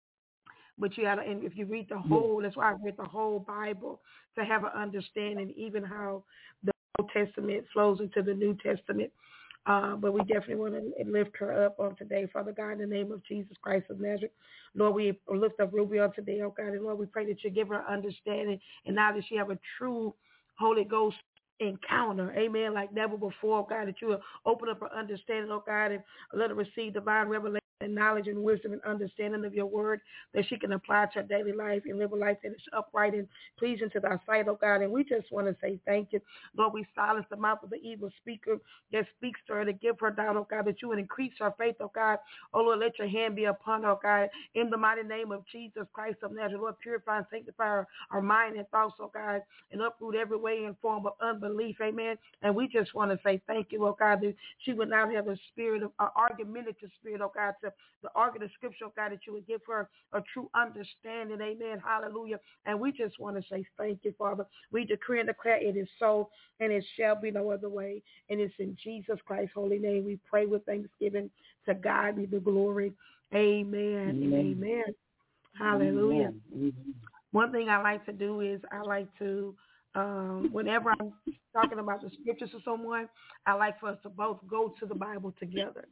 S4: But you got to, and if you read the whole, that's why I read the whole Bible, to have an understanding, even how the Old Testament flows into the New Testament. But we definitely want to lift her up on today, Father God, in the name of Jesus Christ of Nazareth. Lord, we lift up Ruby on today, oh God, and Lord, we pray that you give her understanding, and now that she have a true Holy Ghost encounter, amen, like never before, oh God, that you will open up her understanding, oh God, and let her receive divine revelation and knowledge and wisdom and understanding of your word, that she can apply to her daily life and live a life that is upright and pleasing to thy sight, oh God. And we just want to say thank you. Lord, we silence the mouth of the evil speaker that speaks to her, to give her down, oh God, that you would increase her faith, oh God. Oh Lord, let your hand be upon her, oh God, in the mighty name of Jesus Christ of Nazareth. Lord, purify and sanctify our mind and thoughts, oh God, and uproot every way and form of unbelief, amen. And we just want to say thank you, oh God, that she would not have a spirit of argumentative spirit, oh God, to the argue the scripture, oh God, that you would give her a true understanding, amen, hallelujah. And we just want to say thank you, Father. We decree and declare it is so, and it shall be no other way. And it's in Jesus Christ's holy name we pray with thanksgiving. To God be the glory. Amen. Amen. Hallelujah. Amen. One thing I like to do is I like to, whenever I'm talking about the scriptures to someone, I like for us to both go to the Bible together.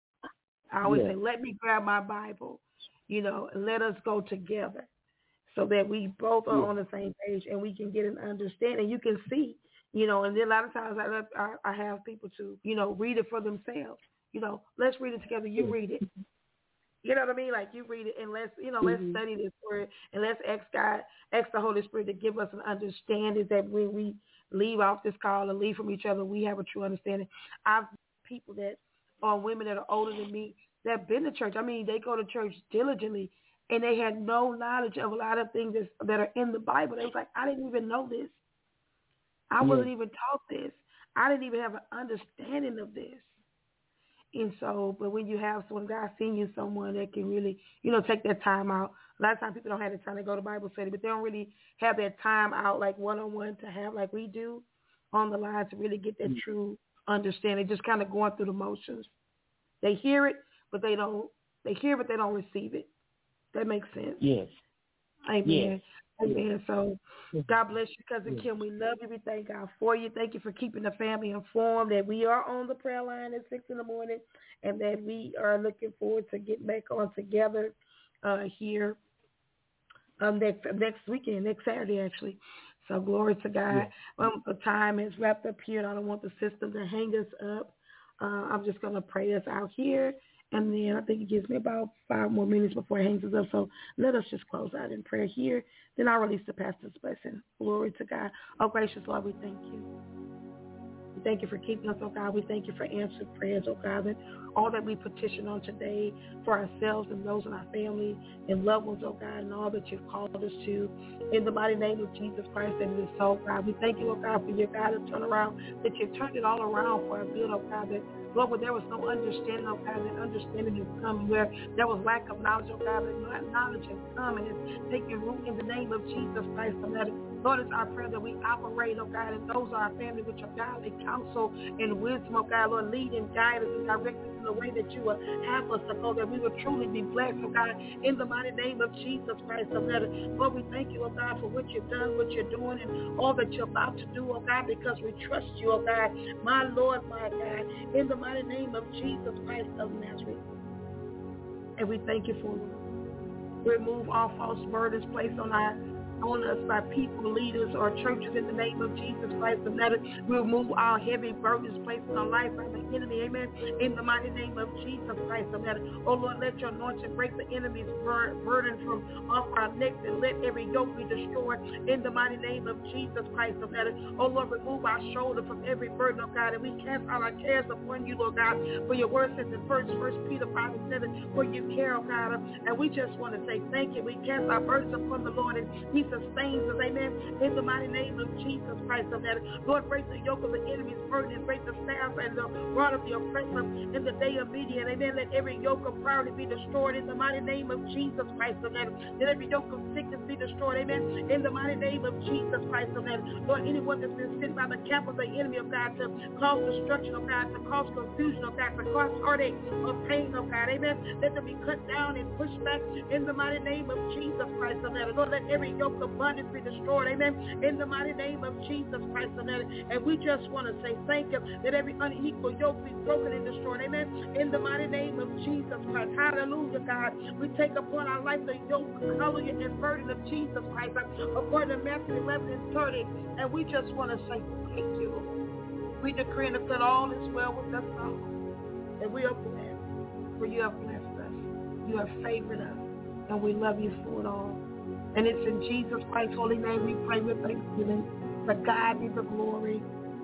S4: I always say, let me grab my Bible, and let us go together so that we both are on the same page and we can get an understanding. You can see, and then a lot of times I have people to, read it for themselves. Let's read it together. You read it. You know what I mean? Like, you read it, and let's study this word, and let's ask the Holy Spirit to give us an understanding, that when we leave off this call and leave from each other, we have a true understanding. I've people that are women that are older than me that have been to church. I mean, they go to church diligently, and they had no knowledge of a lot of things that are in the Bible. They was like, I didn't even know this. I wasn't even taught this. I didn't even have an understanding of this. And so, but when you have someone, God send you someone that can really, take that time out. A lot of times people don't have the time to go to Bible study, but they don't really have that time out like one-on-one to have like we do on the line to really get that true understanding. Just kind of going through the motions. They hear it, but they don't receive it. That makes sense.
S6: Yes.
S4: Amen.
S6: Yes.
S4: Amen. So God bless you, Cousin Kim. We love you. We thank God for you. Thank you for keeping the family informed that we are on the prayer line at 6 in the morning and that we are looking forward to getting back on together here next weekend, next Saturday actually. So glory to God. The time is wrapped up here, and I don't want the system to hang us up. I'm just going to pray us out here. And then I think it gives me about 5 more minutes before it hangs us up. So let us just close out in prayer here. Then I'll release the pastor's blessing. Glory to God. Oh, gracious Lord, we thank you. We thank you for keeping us, oh God. We thank you for answered prayers, oh God. And all that we petition on today for ourselves and those in our family and loved ones, oh God, and all that you've called us to. In the mighty name of Jesus Christ, that it is so, God. We thank you, oh God, for your guidance turnaround, that you've turned it all around for our good, oh God, that Lord, where there was no understanding, oh God, that understanding has come. Where there was lack of knowledge, oh God, that knowledge has come and is taking root in the name of Jesus Christ. Lord, it's our prayer that we operate, oh God, and those are our family with your godly counsel and wisdom, oh God. Lord, lead and guide us and direct us in the way that you will have us to go, that we will truly be blessed, oh God, in the mighty name of Jesus Christ. Lord, we thank you, oh God, for what you've done, what you're doing, and all that you're about to do, oh God, because we trust you, oh God, my Lord, my God, in the mighty name of Jesus Christ of Nazareth. And we thank you for it. Remove all false burdens placed on us by people, leaders, or churches in the name of Jesus Christ of Nazareth. We remove all heavy burdens placed on our life by the enemy, amen, in the mighty name of Jesus Christ of Nazareth. Oh Lord, let your anointing break the enemy's burden from off our necks and let every yoke be destroyed in the mighty name of Jesus Christ of Nazareth. Oh Lord, remove our shoulder from every burden, oh God, and we cast out our cares upon you, Lord God, for your word says in 1 Peter 5:7, for you care, oh God, and we just want to say thank you. We cast our burdens upon the Lord, and he sustains us, amen, in the mighty name of Jesus Christ of Nazareth. Lord, break the yoke of the enemy's burden and break the staff and the rod of the oppressor in the day of Midian, amen. Let every yoke of poverty be destroyed in the mighty name of Jesus Christ of Nazareth. Let every yoke of sickness be destroyed, amen, in the mighty name of Jesus Christ of Nazareth. Lord, anyone that's been sent by the camp of the enemy, of God, to cause destruction, of God, to cause confusion, of God, to cause heartache or pain, of God, amen, let them be cut down and pushed back in the mighty name of Jesus Christ of Nazareth. Lord, let every yoke of bondage be destroyed, amen, in the mighty name of Jesus Christ of Nazareth. And we just want to say thank you that every unequal yoke be broken and destroyed, amen, in the mighty name of Jesus Christ. Hallelujah, God. We take upon our life the yoke, hallelujah, and burden of Jesus Christ, according to Matthew 11:30. And we just want to say thank you. We decree and declare all is well with us all, and we are blessed, for you have blessed us. You have favored us, and we love you for it all. And it's in Jesus Christ's holy name we pray with thanksgiving. To God be the glory.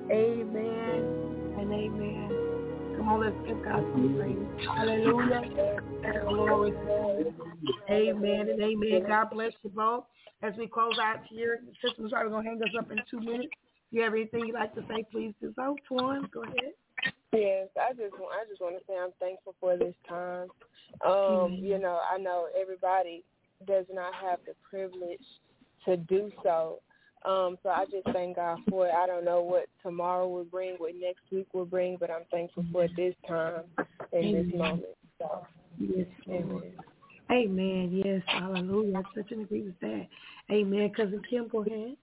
S4: Amen and amen. Come on, let's give God some praise. Hallelujah. And glory to God. Amen and amen. God bless you both. As we close out here, the system's probably going to hang us up in 2 minutes. If you have anything you'd like to say, please do so. Twan, go ahead.
S5: Yes, I just want to say I'm thankful for this time. You know, I know everybody does not have the privilege to do so. So I just thank God for it. I don't know what tomorrow will bring, what next week will bring, but I'm thankful for this time and this moment. So,
S4: yes,
S5: amen.
S4: Amen. Yes, hallelujah. I touch and agree with that. Amen. Cousin Kim, go ahead.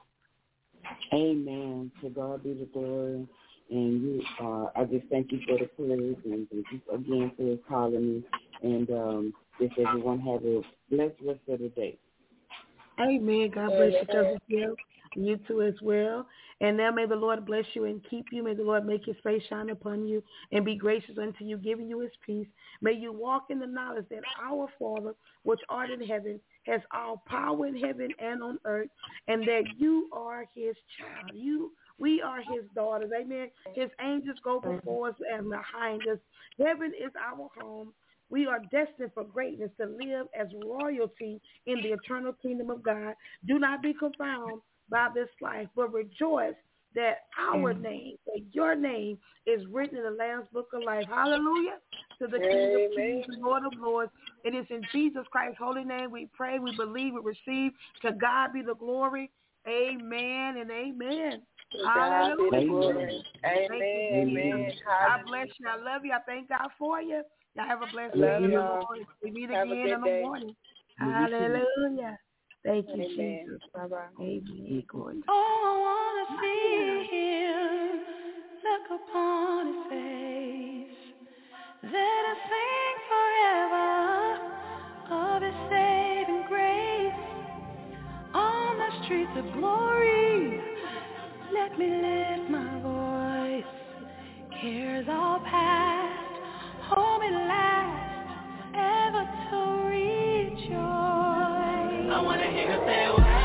S6: Amen. To God be the glory. And I just thank you for the prayers and thank you again for calling me. And just everyone have a blessed rest of the day.
S4: Amen. God bless you, Cousin Kim. You too as well. And now may the Lord bless you and keep you. May the Lord make his face shine upon you and be gracious unto you, giving you his peace. May you walk in the knowledge that our Father, which art in heaven, has all power in heaven and on earth, and that you are his child. We are his daughters. Amen. His angels go before us and behind us. Heaven is our home. We are destined for greatness, to live as royalty in the eternal kingdom of God. Do not be confounded by this life, but rejoice that our name, that your name is written in the Lamb's Book of Life. Hallelujah. To the King of Kings, the Lord of Lords. It is in Jesus Christ's holy name we pray, we believe, we receive. To God be the glory. Amen and amen. Hallelujah.
S5: Amen.
S4: God bless you. I love you. I thank God for you. Y'all have a blessed day in the Lord. We meet again in the morning. Hallelujah. Thank you, Jesus. Bye-bye. Amen.
S3: Oh, I want to see him look upon his face. Let us sing forever of his saving grace. On the streets of glory, let me lift my voice. Cares all past, hold me last, ever to rejoice. I want to hear you say, well,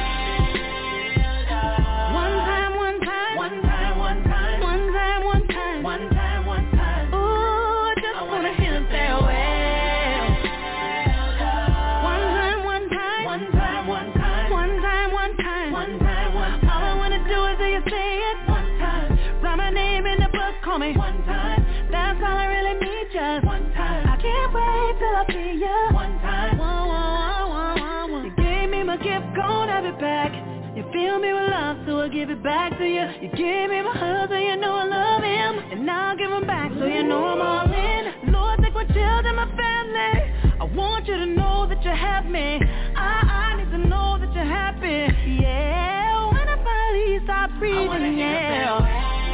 S3: one time, one time, one time, one time, one time, one time, one time, one time. Ooh, I just want to hear you say, well, one time, one time, one time, one time, one time, one time, one time, one time. All I want to do is hear you say it one time. Write my name in the book, call me one time. That's all I really need, just one time. I can't wait till I see you one time. You gave me my gift, gon' have it back. You fill me with love, so I give it back to you. You gave me my husband, so you know I love him. And now I'll give him back, so you know I'm all in. Lord, take my children, my family. I want you to know that you have me. I need to know that you're happy. Yeah, when I finally stop breathing, yeah.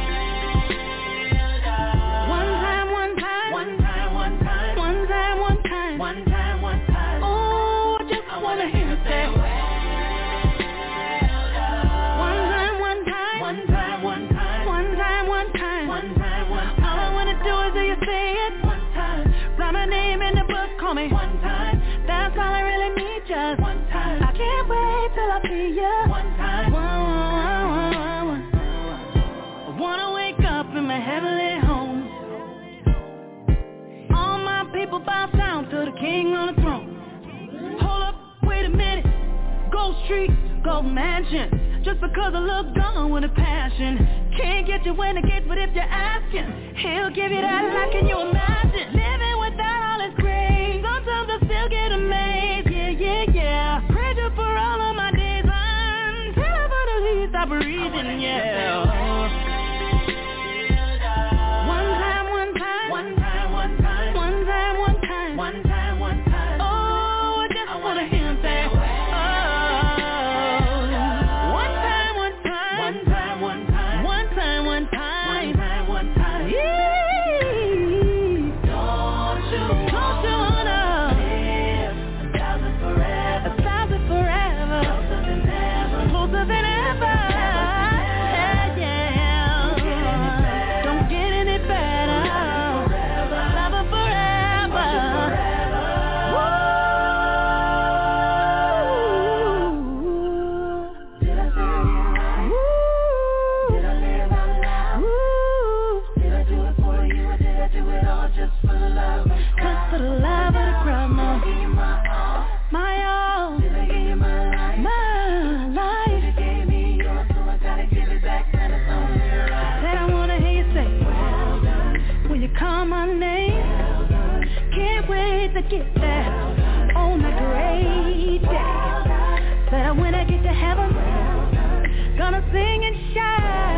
S3: One time. Oh, I just wanna hear you say, one time. One time. All I wanna do is hear you say it one time. Write my name in the book, call me one time. That's all I really need, just one time. I can't wait till I see you one time. I wanna wake up in my heavenly home. All my people bow down to the King on the throne. Hold up, wait a minute. Gold Street, Gold Mansion. Just because I look gone with a passion. Can't get you in the gates, but if you're asking, he'll give you that life, can you imagine? Living without all his grace. Sometimes I still get amazed, yeah. Praise you for all of my days until I finally stop breathing, yeah. One time. Oh, I just wanna hear him say, oh, one time. Don't you wanna live 1,000 forever, closer than ever, yeah. Don't get any better, love forever. Call my name, can't wait to get there on that great day. Said when I get to heaven, gonna sing and shout.